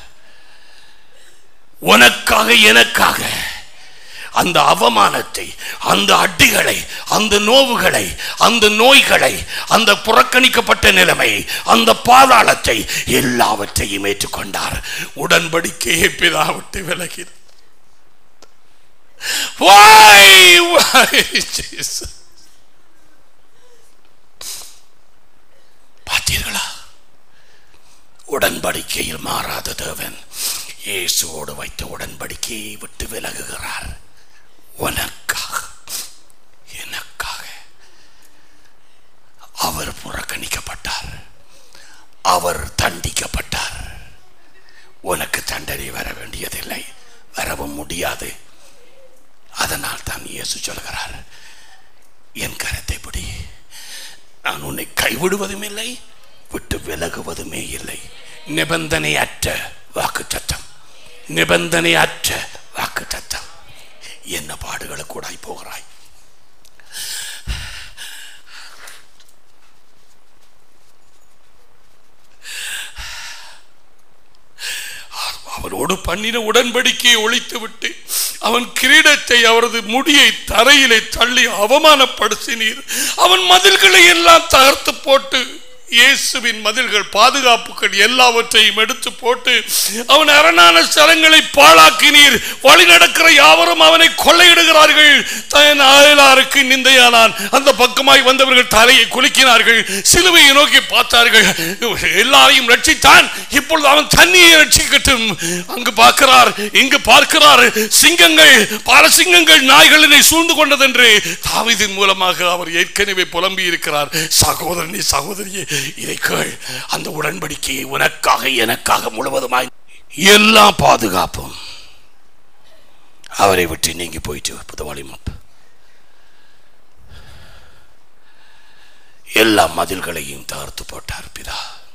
உனக்காக எனக்காக அந்த அவமானத்தை, அந்த அடிகளை, அந்த நோவுகளை, அந்த நோய்களை, அந்த புறக்கணிக்கப்பட்ட நிலைமை, அந்த பாதாளத்தை எல்லாவற்றையும் ஏற்றுக்கொண்டார். உடன்படிக்கையை பிதாவிட்டு விலகினார். பார்த்தீர்களா? உடன்படிக்கையில் மாறாத தேவன் இயேசுவோடு வைத்த உடன்படிக்கையை விட்டு விலகுகிறார். உனக்காக எனக்காக அவர் புறக்கணிக்கப்பட்டார், அவர் தண்டிக்கப்பட்டார். உனக்கு தண்டனை வர வேண்டியதில்லை, வரவும் முடியாது. அதனால் தான் இயேசு சொல்கிறார், என் கரத்தை பிடி, நான் உன்னை கைவிடுவதும் இல்லை, விட்டு விலகுவதுமே இல்லை. நிபந்தனையற்ற வாக்குத்தத்தம், நிபந்தனையற்ற வாக்குத்தத்தம். என்ன பாடுகளை கூடாய் போகிறாய்? அவரோடு பண்ணின உடன்படிக்கையை ஒழித்து விட்டு அவன் கிரீடத்தை, அவரது முடியை தரையிலே தள்ளி அவமானப்படுத்தினீர். அவன் மதில்களை எல்லாம் தகர்த்து போட்டு, இயேசுவின் மதில்கள், பாதுகாப்புகள் எல்லாவற்றையும் எடுத்து போட்டு அவன் அரணான ஸ்தலங்களை பாழாக்கினீர். வழி நடக்கிற யாவரும் அவனை கொள்ளையிடுகிறார்கள். தன் அயலாருக்கு நிந்தையானான். அந்த பக்கமாய் வந்தவர்கள் தலையை குலுக்கினார்கள், சிலுவையை நோக்கி பார்த்தார்கள். எல்லாரையும் ரட்சித்தான், இப்பொழுது அவன் தண்ணியை ரட்சிக்கட்டும். அங்கு பார்க்கிறார், இங்கு பார்க்கிறார். சிங்கங்கள், பல சிங்கங்கள், நாய்களினை சூழ்ந்து கொண்டதென்று தாவீதின் மூலமாக அவர் ஏற்கனவே புலம்பி இருக்கிறார். சகோதரனே, சகோதரியே, இதை கேள். அந்த உடன்படிக்கையை உனக்காக எனக்காக முழுவதுமாய் எல்லா பாதுகாப்பும் அவரை விட்டு நீங்கி போயிட்டு புதவாளி மாப்பு எல்லா மதில்களையும் தகர்த்து போட்டார் பிதா.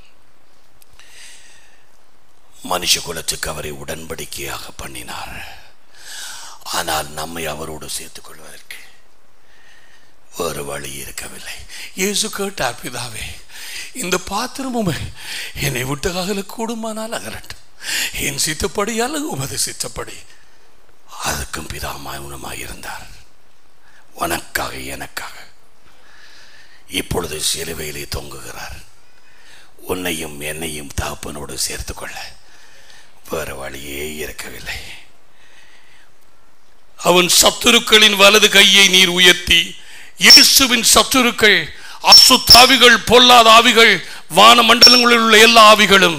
மனுஷ குலத்துக்கு அவரை உடன்படிக்கையாக பண்ணினார். ஆனால் நம்மை அவரோடு சேர்த்துக் கொள்வதற்கு ஒரு வழி இருக்கவில்லை. இயேசு கேட்டார், பிதாவே, இந்த பாத்திரமும் என்னை விட்டு அகல கூடுமானால் அகலட்டும், என் சித்தப்படி அல்லது உமது சித்தப்படி. அதுக்கும் பிதா மௌனமாய் இருந்தார், உனக்காக எனக்காக. இப்பொழுது சிலுவையிலே தொங்குகிறார். உன்னையும் என்னையும் தகப்பனோடு சேர்த்து கொள்ள வேறு வழியே இருக்கவில்லை. அவன் சத்துருக்களின் வலது கையை நீர் உயர்த்தி, இயேசுவின் சத்துருக்கள், அசுத்தாவிகள், பொல்லாத ஆவிகள், வான மண்டலங்களில் உள்ள எல்லா ஆவிகளும்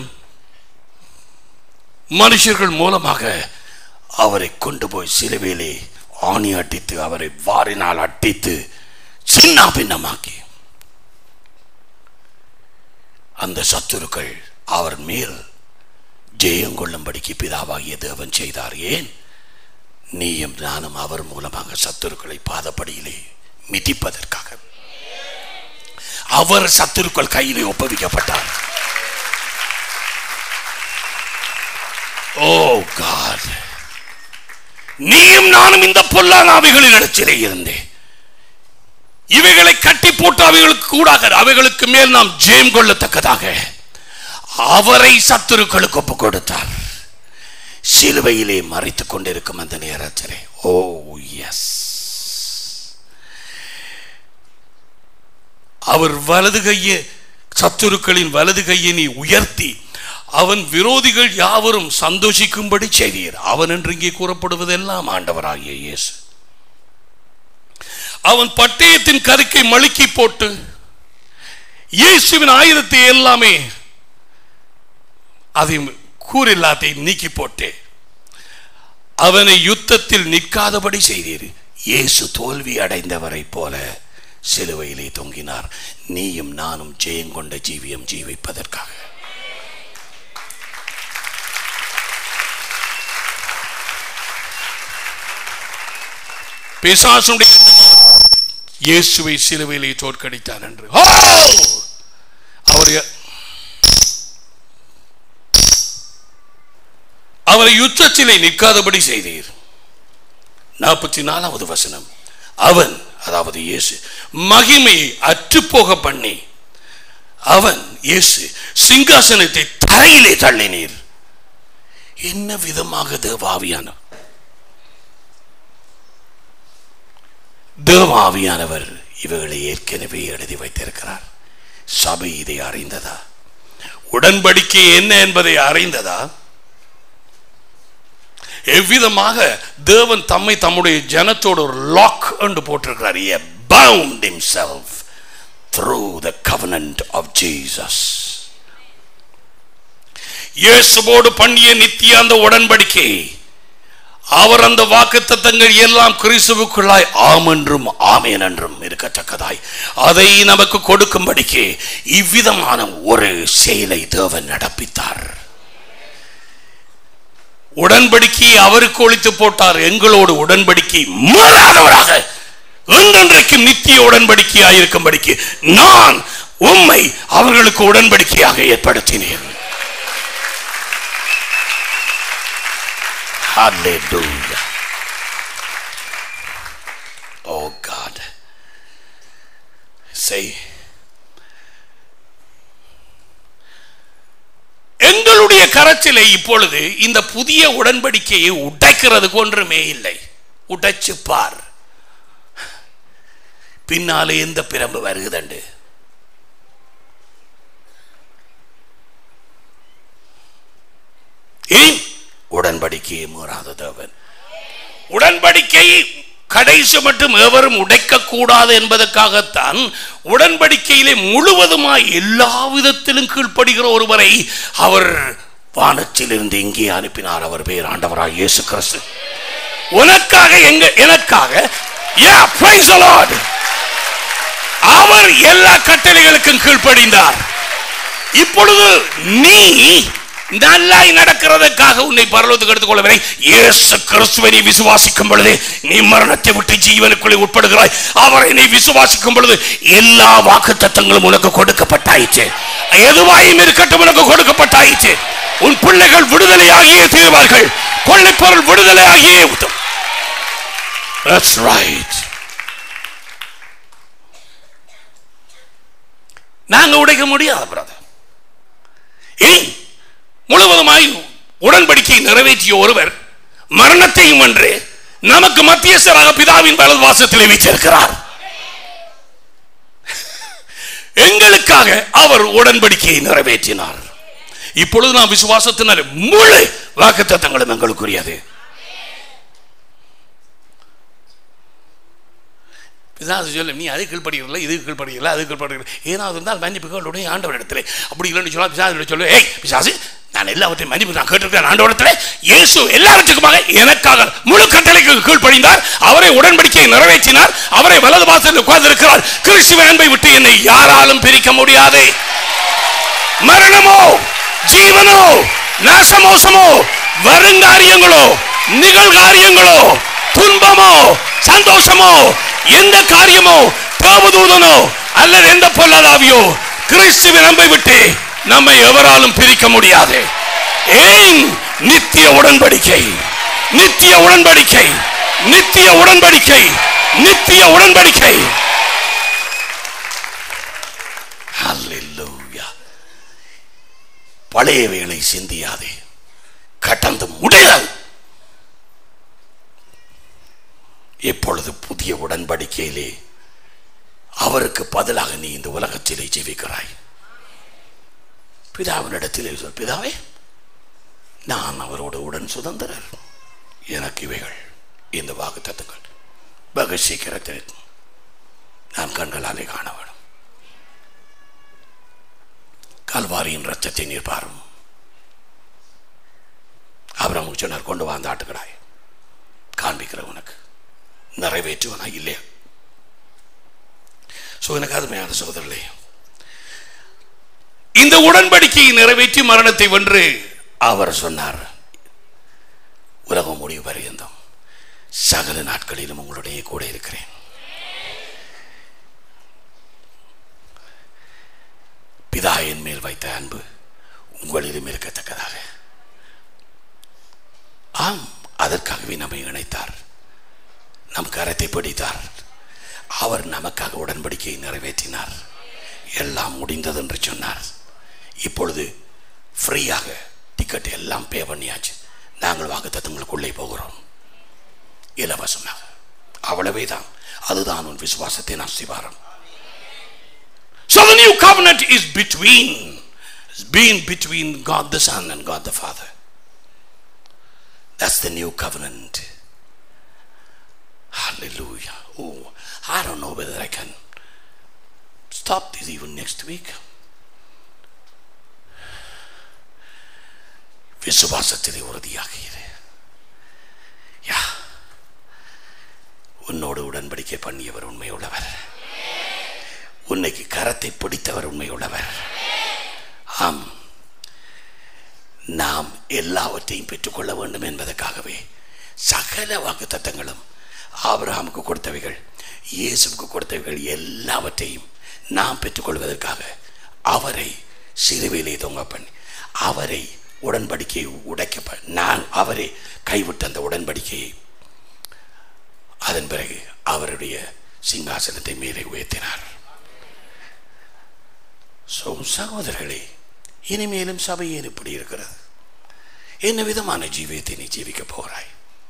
மனுஷர்கள் மூலமாக அவரை கொண்டு போய் சிலுவையிலே ஆணி அடித்து, அவரை வாரினால் அடித்து சின்ன பின்னமாக்கி, அந்த சத்துருக்கள் அவர் மேல் ஜெயம் கொள்ளும்படிக்கு பிதாவாகிய தேவன் செய்தார். ஏன்? நீயும் நானும் அவர் மூலமாக சத்துருக்களை பாதப்படியிலே மிதிப்பதற்காக. அவர் சத்துருக்கள் கையிலே ஒப்புவிக்கப்பட்டார். ஓ காட், நீயும் நானும் இந்த பொல்லாத ஆவிகளின் இடத்திலே இருந்தே இவைகளை கட்டி போட்டு அவைகளுக்கு கூடாக, அவைகளுக்கு மேல் நாம் ஜெயம் கொள்ளத்தக்கதாக அவரை சத்துருக்களுக்கு ஒப்பு கொடுத்தார். சிலுவையிலே மறைத்துக் கொண்டிருக்கும் அந்த நேரத்திலே, ஓ எஸ், அவர் வலது கையை, சத்துருக்களின் வலது கையை நீ உயர்த்தி அவன் விரோதிகள் யாவரும் சந்தோஷிக்கும்படி செய்தீர். அவன் என்று இங்கே கூறப்படுவதெல்லாம் ஆண்டவராகிய இயேசு. அவன் பட்டயத்தின் கருக்கை மழுக்கி போட்டு இயேசுவின் ஆயுதத்தை எல்லாமே அதையும் கூறில்லாத்தையும் நீக்கி போட்டு அவனை யுத்தத்தில் நிற்காதபடி செய்தீர். இயேசு தோல்வி அடைந்தவரை போல சிலுவையிலே தொங்கினார், நீயும் நானும் ஜெயங்கொண்ட ஜீவியம் ஜீவிப்பதற்காக. பிசாசுடைய இயேசுவை சிலுவையிலே தோற்கடித்தார் என்று அவரை யுத்தத்திலே நிற்காதபடி செய்தீர். 44வது வசனம், அவன் அதாவது இயேசு மகிமையை அற்றுப்போக பண்ணி அவன் இயேசு சிங்காசனத்தை தரையிலே தள்ளினீர். என்ன விதமாக தேவாவியானவர் இவர்களை ஏற்கனவே எழுதி வைத்திருக்கிறார். சபை இதை அறிந்ததா? உடன்படிக்கை என்ன என்பதை அறிந்ததா? எவ்விதமாக தேவன் தம்மை தம்முடைய ஜனத்தோடு ஒரு லாக் என்று போட்டிருக்கிறார். He bound himself through the covenant of Jesus. இயேசுவோடு பண்ணிய நித்திய அந்த உடன்படிக்கை, அவர் அந்த வாக்குத்தத்தங்கள் எல்லாம் கிறிஸ்துவுக்குள்ளாய் ஆம் என்றும் ஆமேன் என்றும் இருக்கத்தக்கதாய் அதை நமக்கு கொடுக்கும்படிக்கு இவ்விதமான ஒரு செயலை தேவன் நடப்பித்தார். உடன்படிக்கையை அவருக்கு ஒழித்து போட்டார். எங்களோடு உடன்படிக்கை மாறாதவராக என்றென்றைக்கும் நித்திய உடன்படிக்கையாக இருக்கும்படிக்கு நான் உம்மை அவர்களுக்கு உடன்படிக்கையாக ஏற்படுத்தினேன். Hallelujah. Oh God. Say, எங்களுடைய கரத்திலே இப்பொழுது இந்த புதிய உடன்படிக்கையை உடைக்கிறதுக்கு ஒன்றுமே இல்லை. உடைச்சு பார், பின்னாலே எந்த பிரம்பு வருகுதண்டு. உடன்படிக்கையை மீறாத தேவன். உடன்படிக்கையை கடைசி மட்டும் எவரும் உடைக்க கூடாது என்பதற்காகத்தான் உடன்படிக்கையிலே முழுவதுமாய் எல்லா விதத்திலும் கீழ்ப்படுகிற ஒருவரை அவர் வானத்திலிருந்து இங்கே அனுப்பினார். அவர் பேர் ஆண்டவராய் இயேசு கிறிஸ்து. உனக்காக எனக்காக அவர் எல்லா கட்டளைகளுக்கும் கீழ்ப்படிந்தார். இப்பொழுது நீ நல்லாய் நடக்கிறதுக்காக உன்னை பரலோகத்துக்கு எடுத்துக்கொள்ளவில்லை. இயேசு கிறிஸ்துவை நீ விசுவாசிக்கும் பொழுது நீ மரணத்தை விட்டு ஜீவனுக்குள்ளே உட்படுகிறாய். அவரை நீ விசுவாசிக்கும் பொழுது எல்லா வாக்குத்தத்தங்களும் உனக்கு கொடுக்கப்பட்டாயிற்று. எதுவாயும் இருக்கட்டும் உனக்கு கொடுக்கப்பட்டாயிற்று. உன் பிள்ளைகள் விடுதலையாகியே தீர்வார்கள். கொள்ளைப்பொருள் விடுதலையாகியே. That's right. நாங்க உடைக்க முடியாது பிரதர். முழுவதுமாய் உடன்படிக்கையை நிறைவேற்றிய ஒருவர் மரணத்தையும் வென்று நமக்கு மத்தியஸ்தராக பிதாவின் வலது வாசத்திலே வீற்றிருக்கிறார். எங்களுக்காக அவர் உடன்படிக்கையை நிறைவேற்றினார். இப்பொழுது நாம் விசுவாசத்தினால் முழு வாக்குத்தத்தங்களும் எங்களுக்குரியது. சொல்ல நீ அது கீழ்படுகிறல, இது கீழ்படுகிறல, அது கீழ்படுகிறல, ஏதாவது இருந்தால் மன்னிப்புகளுடைய ஆண்டவர் இடத்துல. அப்படி இல்லைன்னு சொன்னா பிசாசு சொல்லு, ஏய் பிசாசு, நான் எல்லாவற்றையும் மன்னிப்பு நான் கேட்டிருக்கேன் ஆண்டவரிடத்துல. இயேசு எல்லாவற்றுக்குமாக எனக்காக முழு கட்டளைக்கு கீழ்ப்படிந்தார். அவரை உடன்படிக்கையை நிறைவேற்றினார். அவரை வலது வாசலில் உட்கார்ந்திருக்கிறார். கிறிஸ்துவின் அன்பை விட்டு என்னை யாராலும் பிரிக்க முடியாது. மரணமோ ஜீவனோ நாசமோசமோ வருங்காரியங்களோ நிகழ்காரியங்களோ துன்பமோ சந்தோஷமோ எந்த காரியமோ தேவதூதனோ அல்லது எந்த பொல்லாதாவியோ கிறிஸ்துவின் அன்பை விட்டு நம்மை எவராலும் பிரிக்க முடியாது. ஏன்? நித்திய உடன்படிக்கை, நித்திய உடன்படிக்கை, நித்திய உடன்படிக்கை, நித்திய உடன்படிக்கை. ஹல்லேலூயா. பழையவைகளை சிந்தியாதே, கடந்து முடியல். இப்பொழுது புதிய உடன்படிக்கையிலே அவருக்கு பதிலாக நீ இந்த உலகத்திலே ஜீவிக்கிறாய். பிதாவினிடத்திலே சொல், பிதாவே நான் அவரோடு உடன் சுதந்திரர். எனக்கு இவைகள் இந்த வாக்குத்தத்தங்கள் வெகு சீக்கிரத்தில் நான் கண்களாலே காண வேண்டும். கல்வாரியின் இரத்தத்தை நீர் பாரும். ஆபிரகாமுக்கு சொன்னார், கொண்டு வந்த ஆட்டுக்கடாய் காண்பிக்கிறவனுக்கு நிறைவேற்றுவனா இல்லையா? எனக்கு அருமையான சகோதரர்களே, இந்த உடன்படிக்கையை நிறைவேற்றி மரணத்தை வென்று அவர் சொன்னார், உலகம் முடிவு பரியந்தம் சகல நாட்களிலும் உங்களுடைய கூட இருக்கிறேன். பிதா என் மேல் வைத்த அன்பு உங்களிலும் இருக்கத்தக்கதாக. ஆம், அதற்காகவே நம்மை இணைத்தார், நம் கரத்தை பிடித்தார், அவர் நமக்காக உடன்படிக்கையை நிறைவேற்றினார், எல்லாம் முடிந்தது என்று சொன்னார். இப்பொழுது ஃப்ரீயாக டிக்கெட் எல்லாம் பே பண்ணியாச்சு. நாங்கள் வாக்குத்தத்தங்களுக்குள்ளே போகிறோம் இலவசமாக. அவ்வளவே தான். அதுதான் உன் விசுவாசத்தின் அஸ்திவாரம். So the new covenant is between God the Son and God the Father. That's the new covenant. Hallelujah. Oh, I don't know whether I can stop this even next week. விசுவாசத்திலே உறுதியாக இரு. உன்னோடு உடன்படிக்கை பண்ணியவர் உண்மையுள்ளவர். உன்னைக்கு கரத்தை பிடித்தவர் உண்மையுள்ளவர். ஆம், நாம் எல்லாவற்றையும் பெற்றுக்கொள்ள வேண்டும் என்பதற்காகவே சகல வாக்குத்தத்தங்களும் ஆபிரகாமுக்கு கொடுத்தவைகள், இயேசுவுக்கு கொடுத்தவைகள் எல்லாவற்றையும் நாம் பெற்றுக்கொள்வதற்காக அவரை சிலுவையிலே தொங்க பண்ணி, அவரை உடன்படிக்கையை உடைக்க, நான் அவரை கைவிட்ட அந்த உடன்படிக்கையை அதன் பிறகு அவருடைய சிங்காசனத்தை மேலே உயர்த்தினார். சகோதரர்களே, இனிமேலும் சபை ஏன் இப்படி இருக்கிறது? என்ன விதமான ஜீவியத்தை நீ ஜீவிக்க போகிறாய்?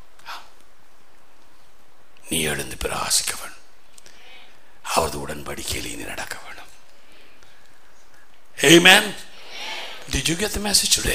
நீ எழுந்து பிரகாசிக்கவன், அவரது உடன்படிக்கையில் நீ நடக்க வேணும். Amen. Did you get the message today?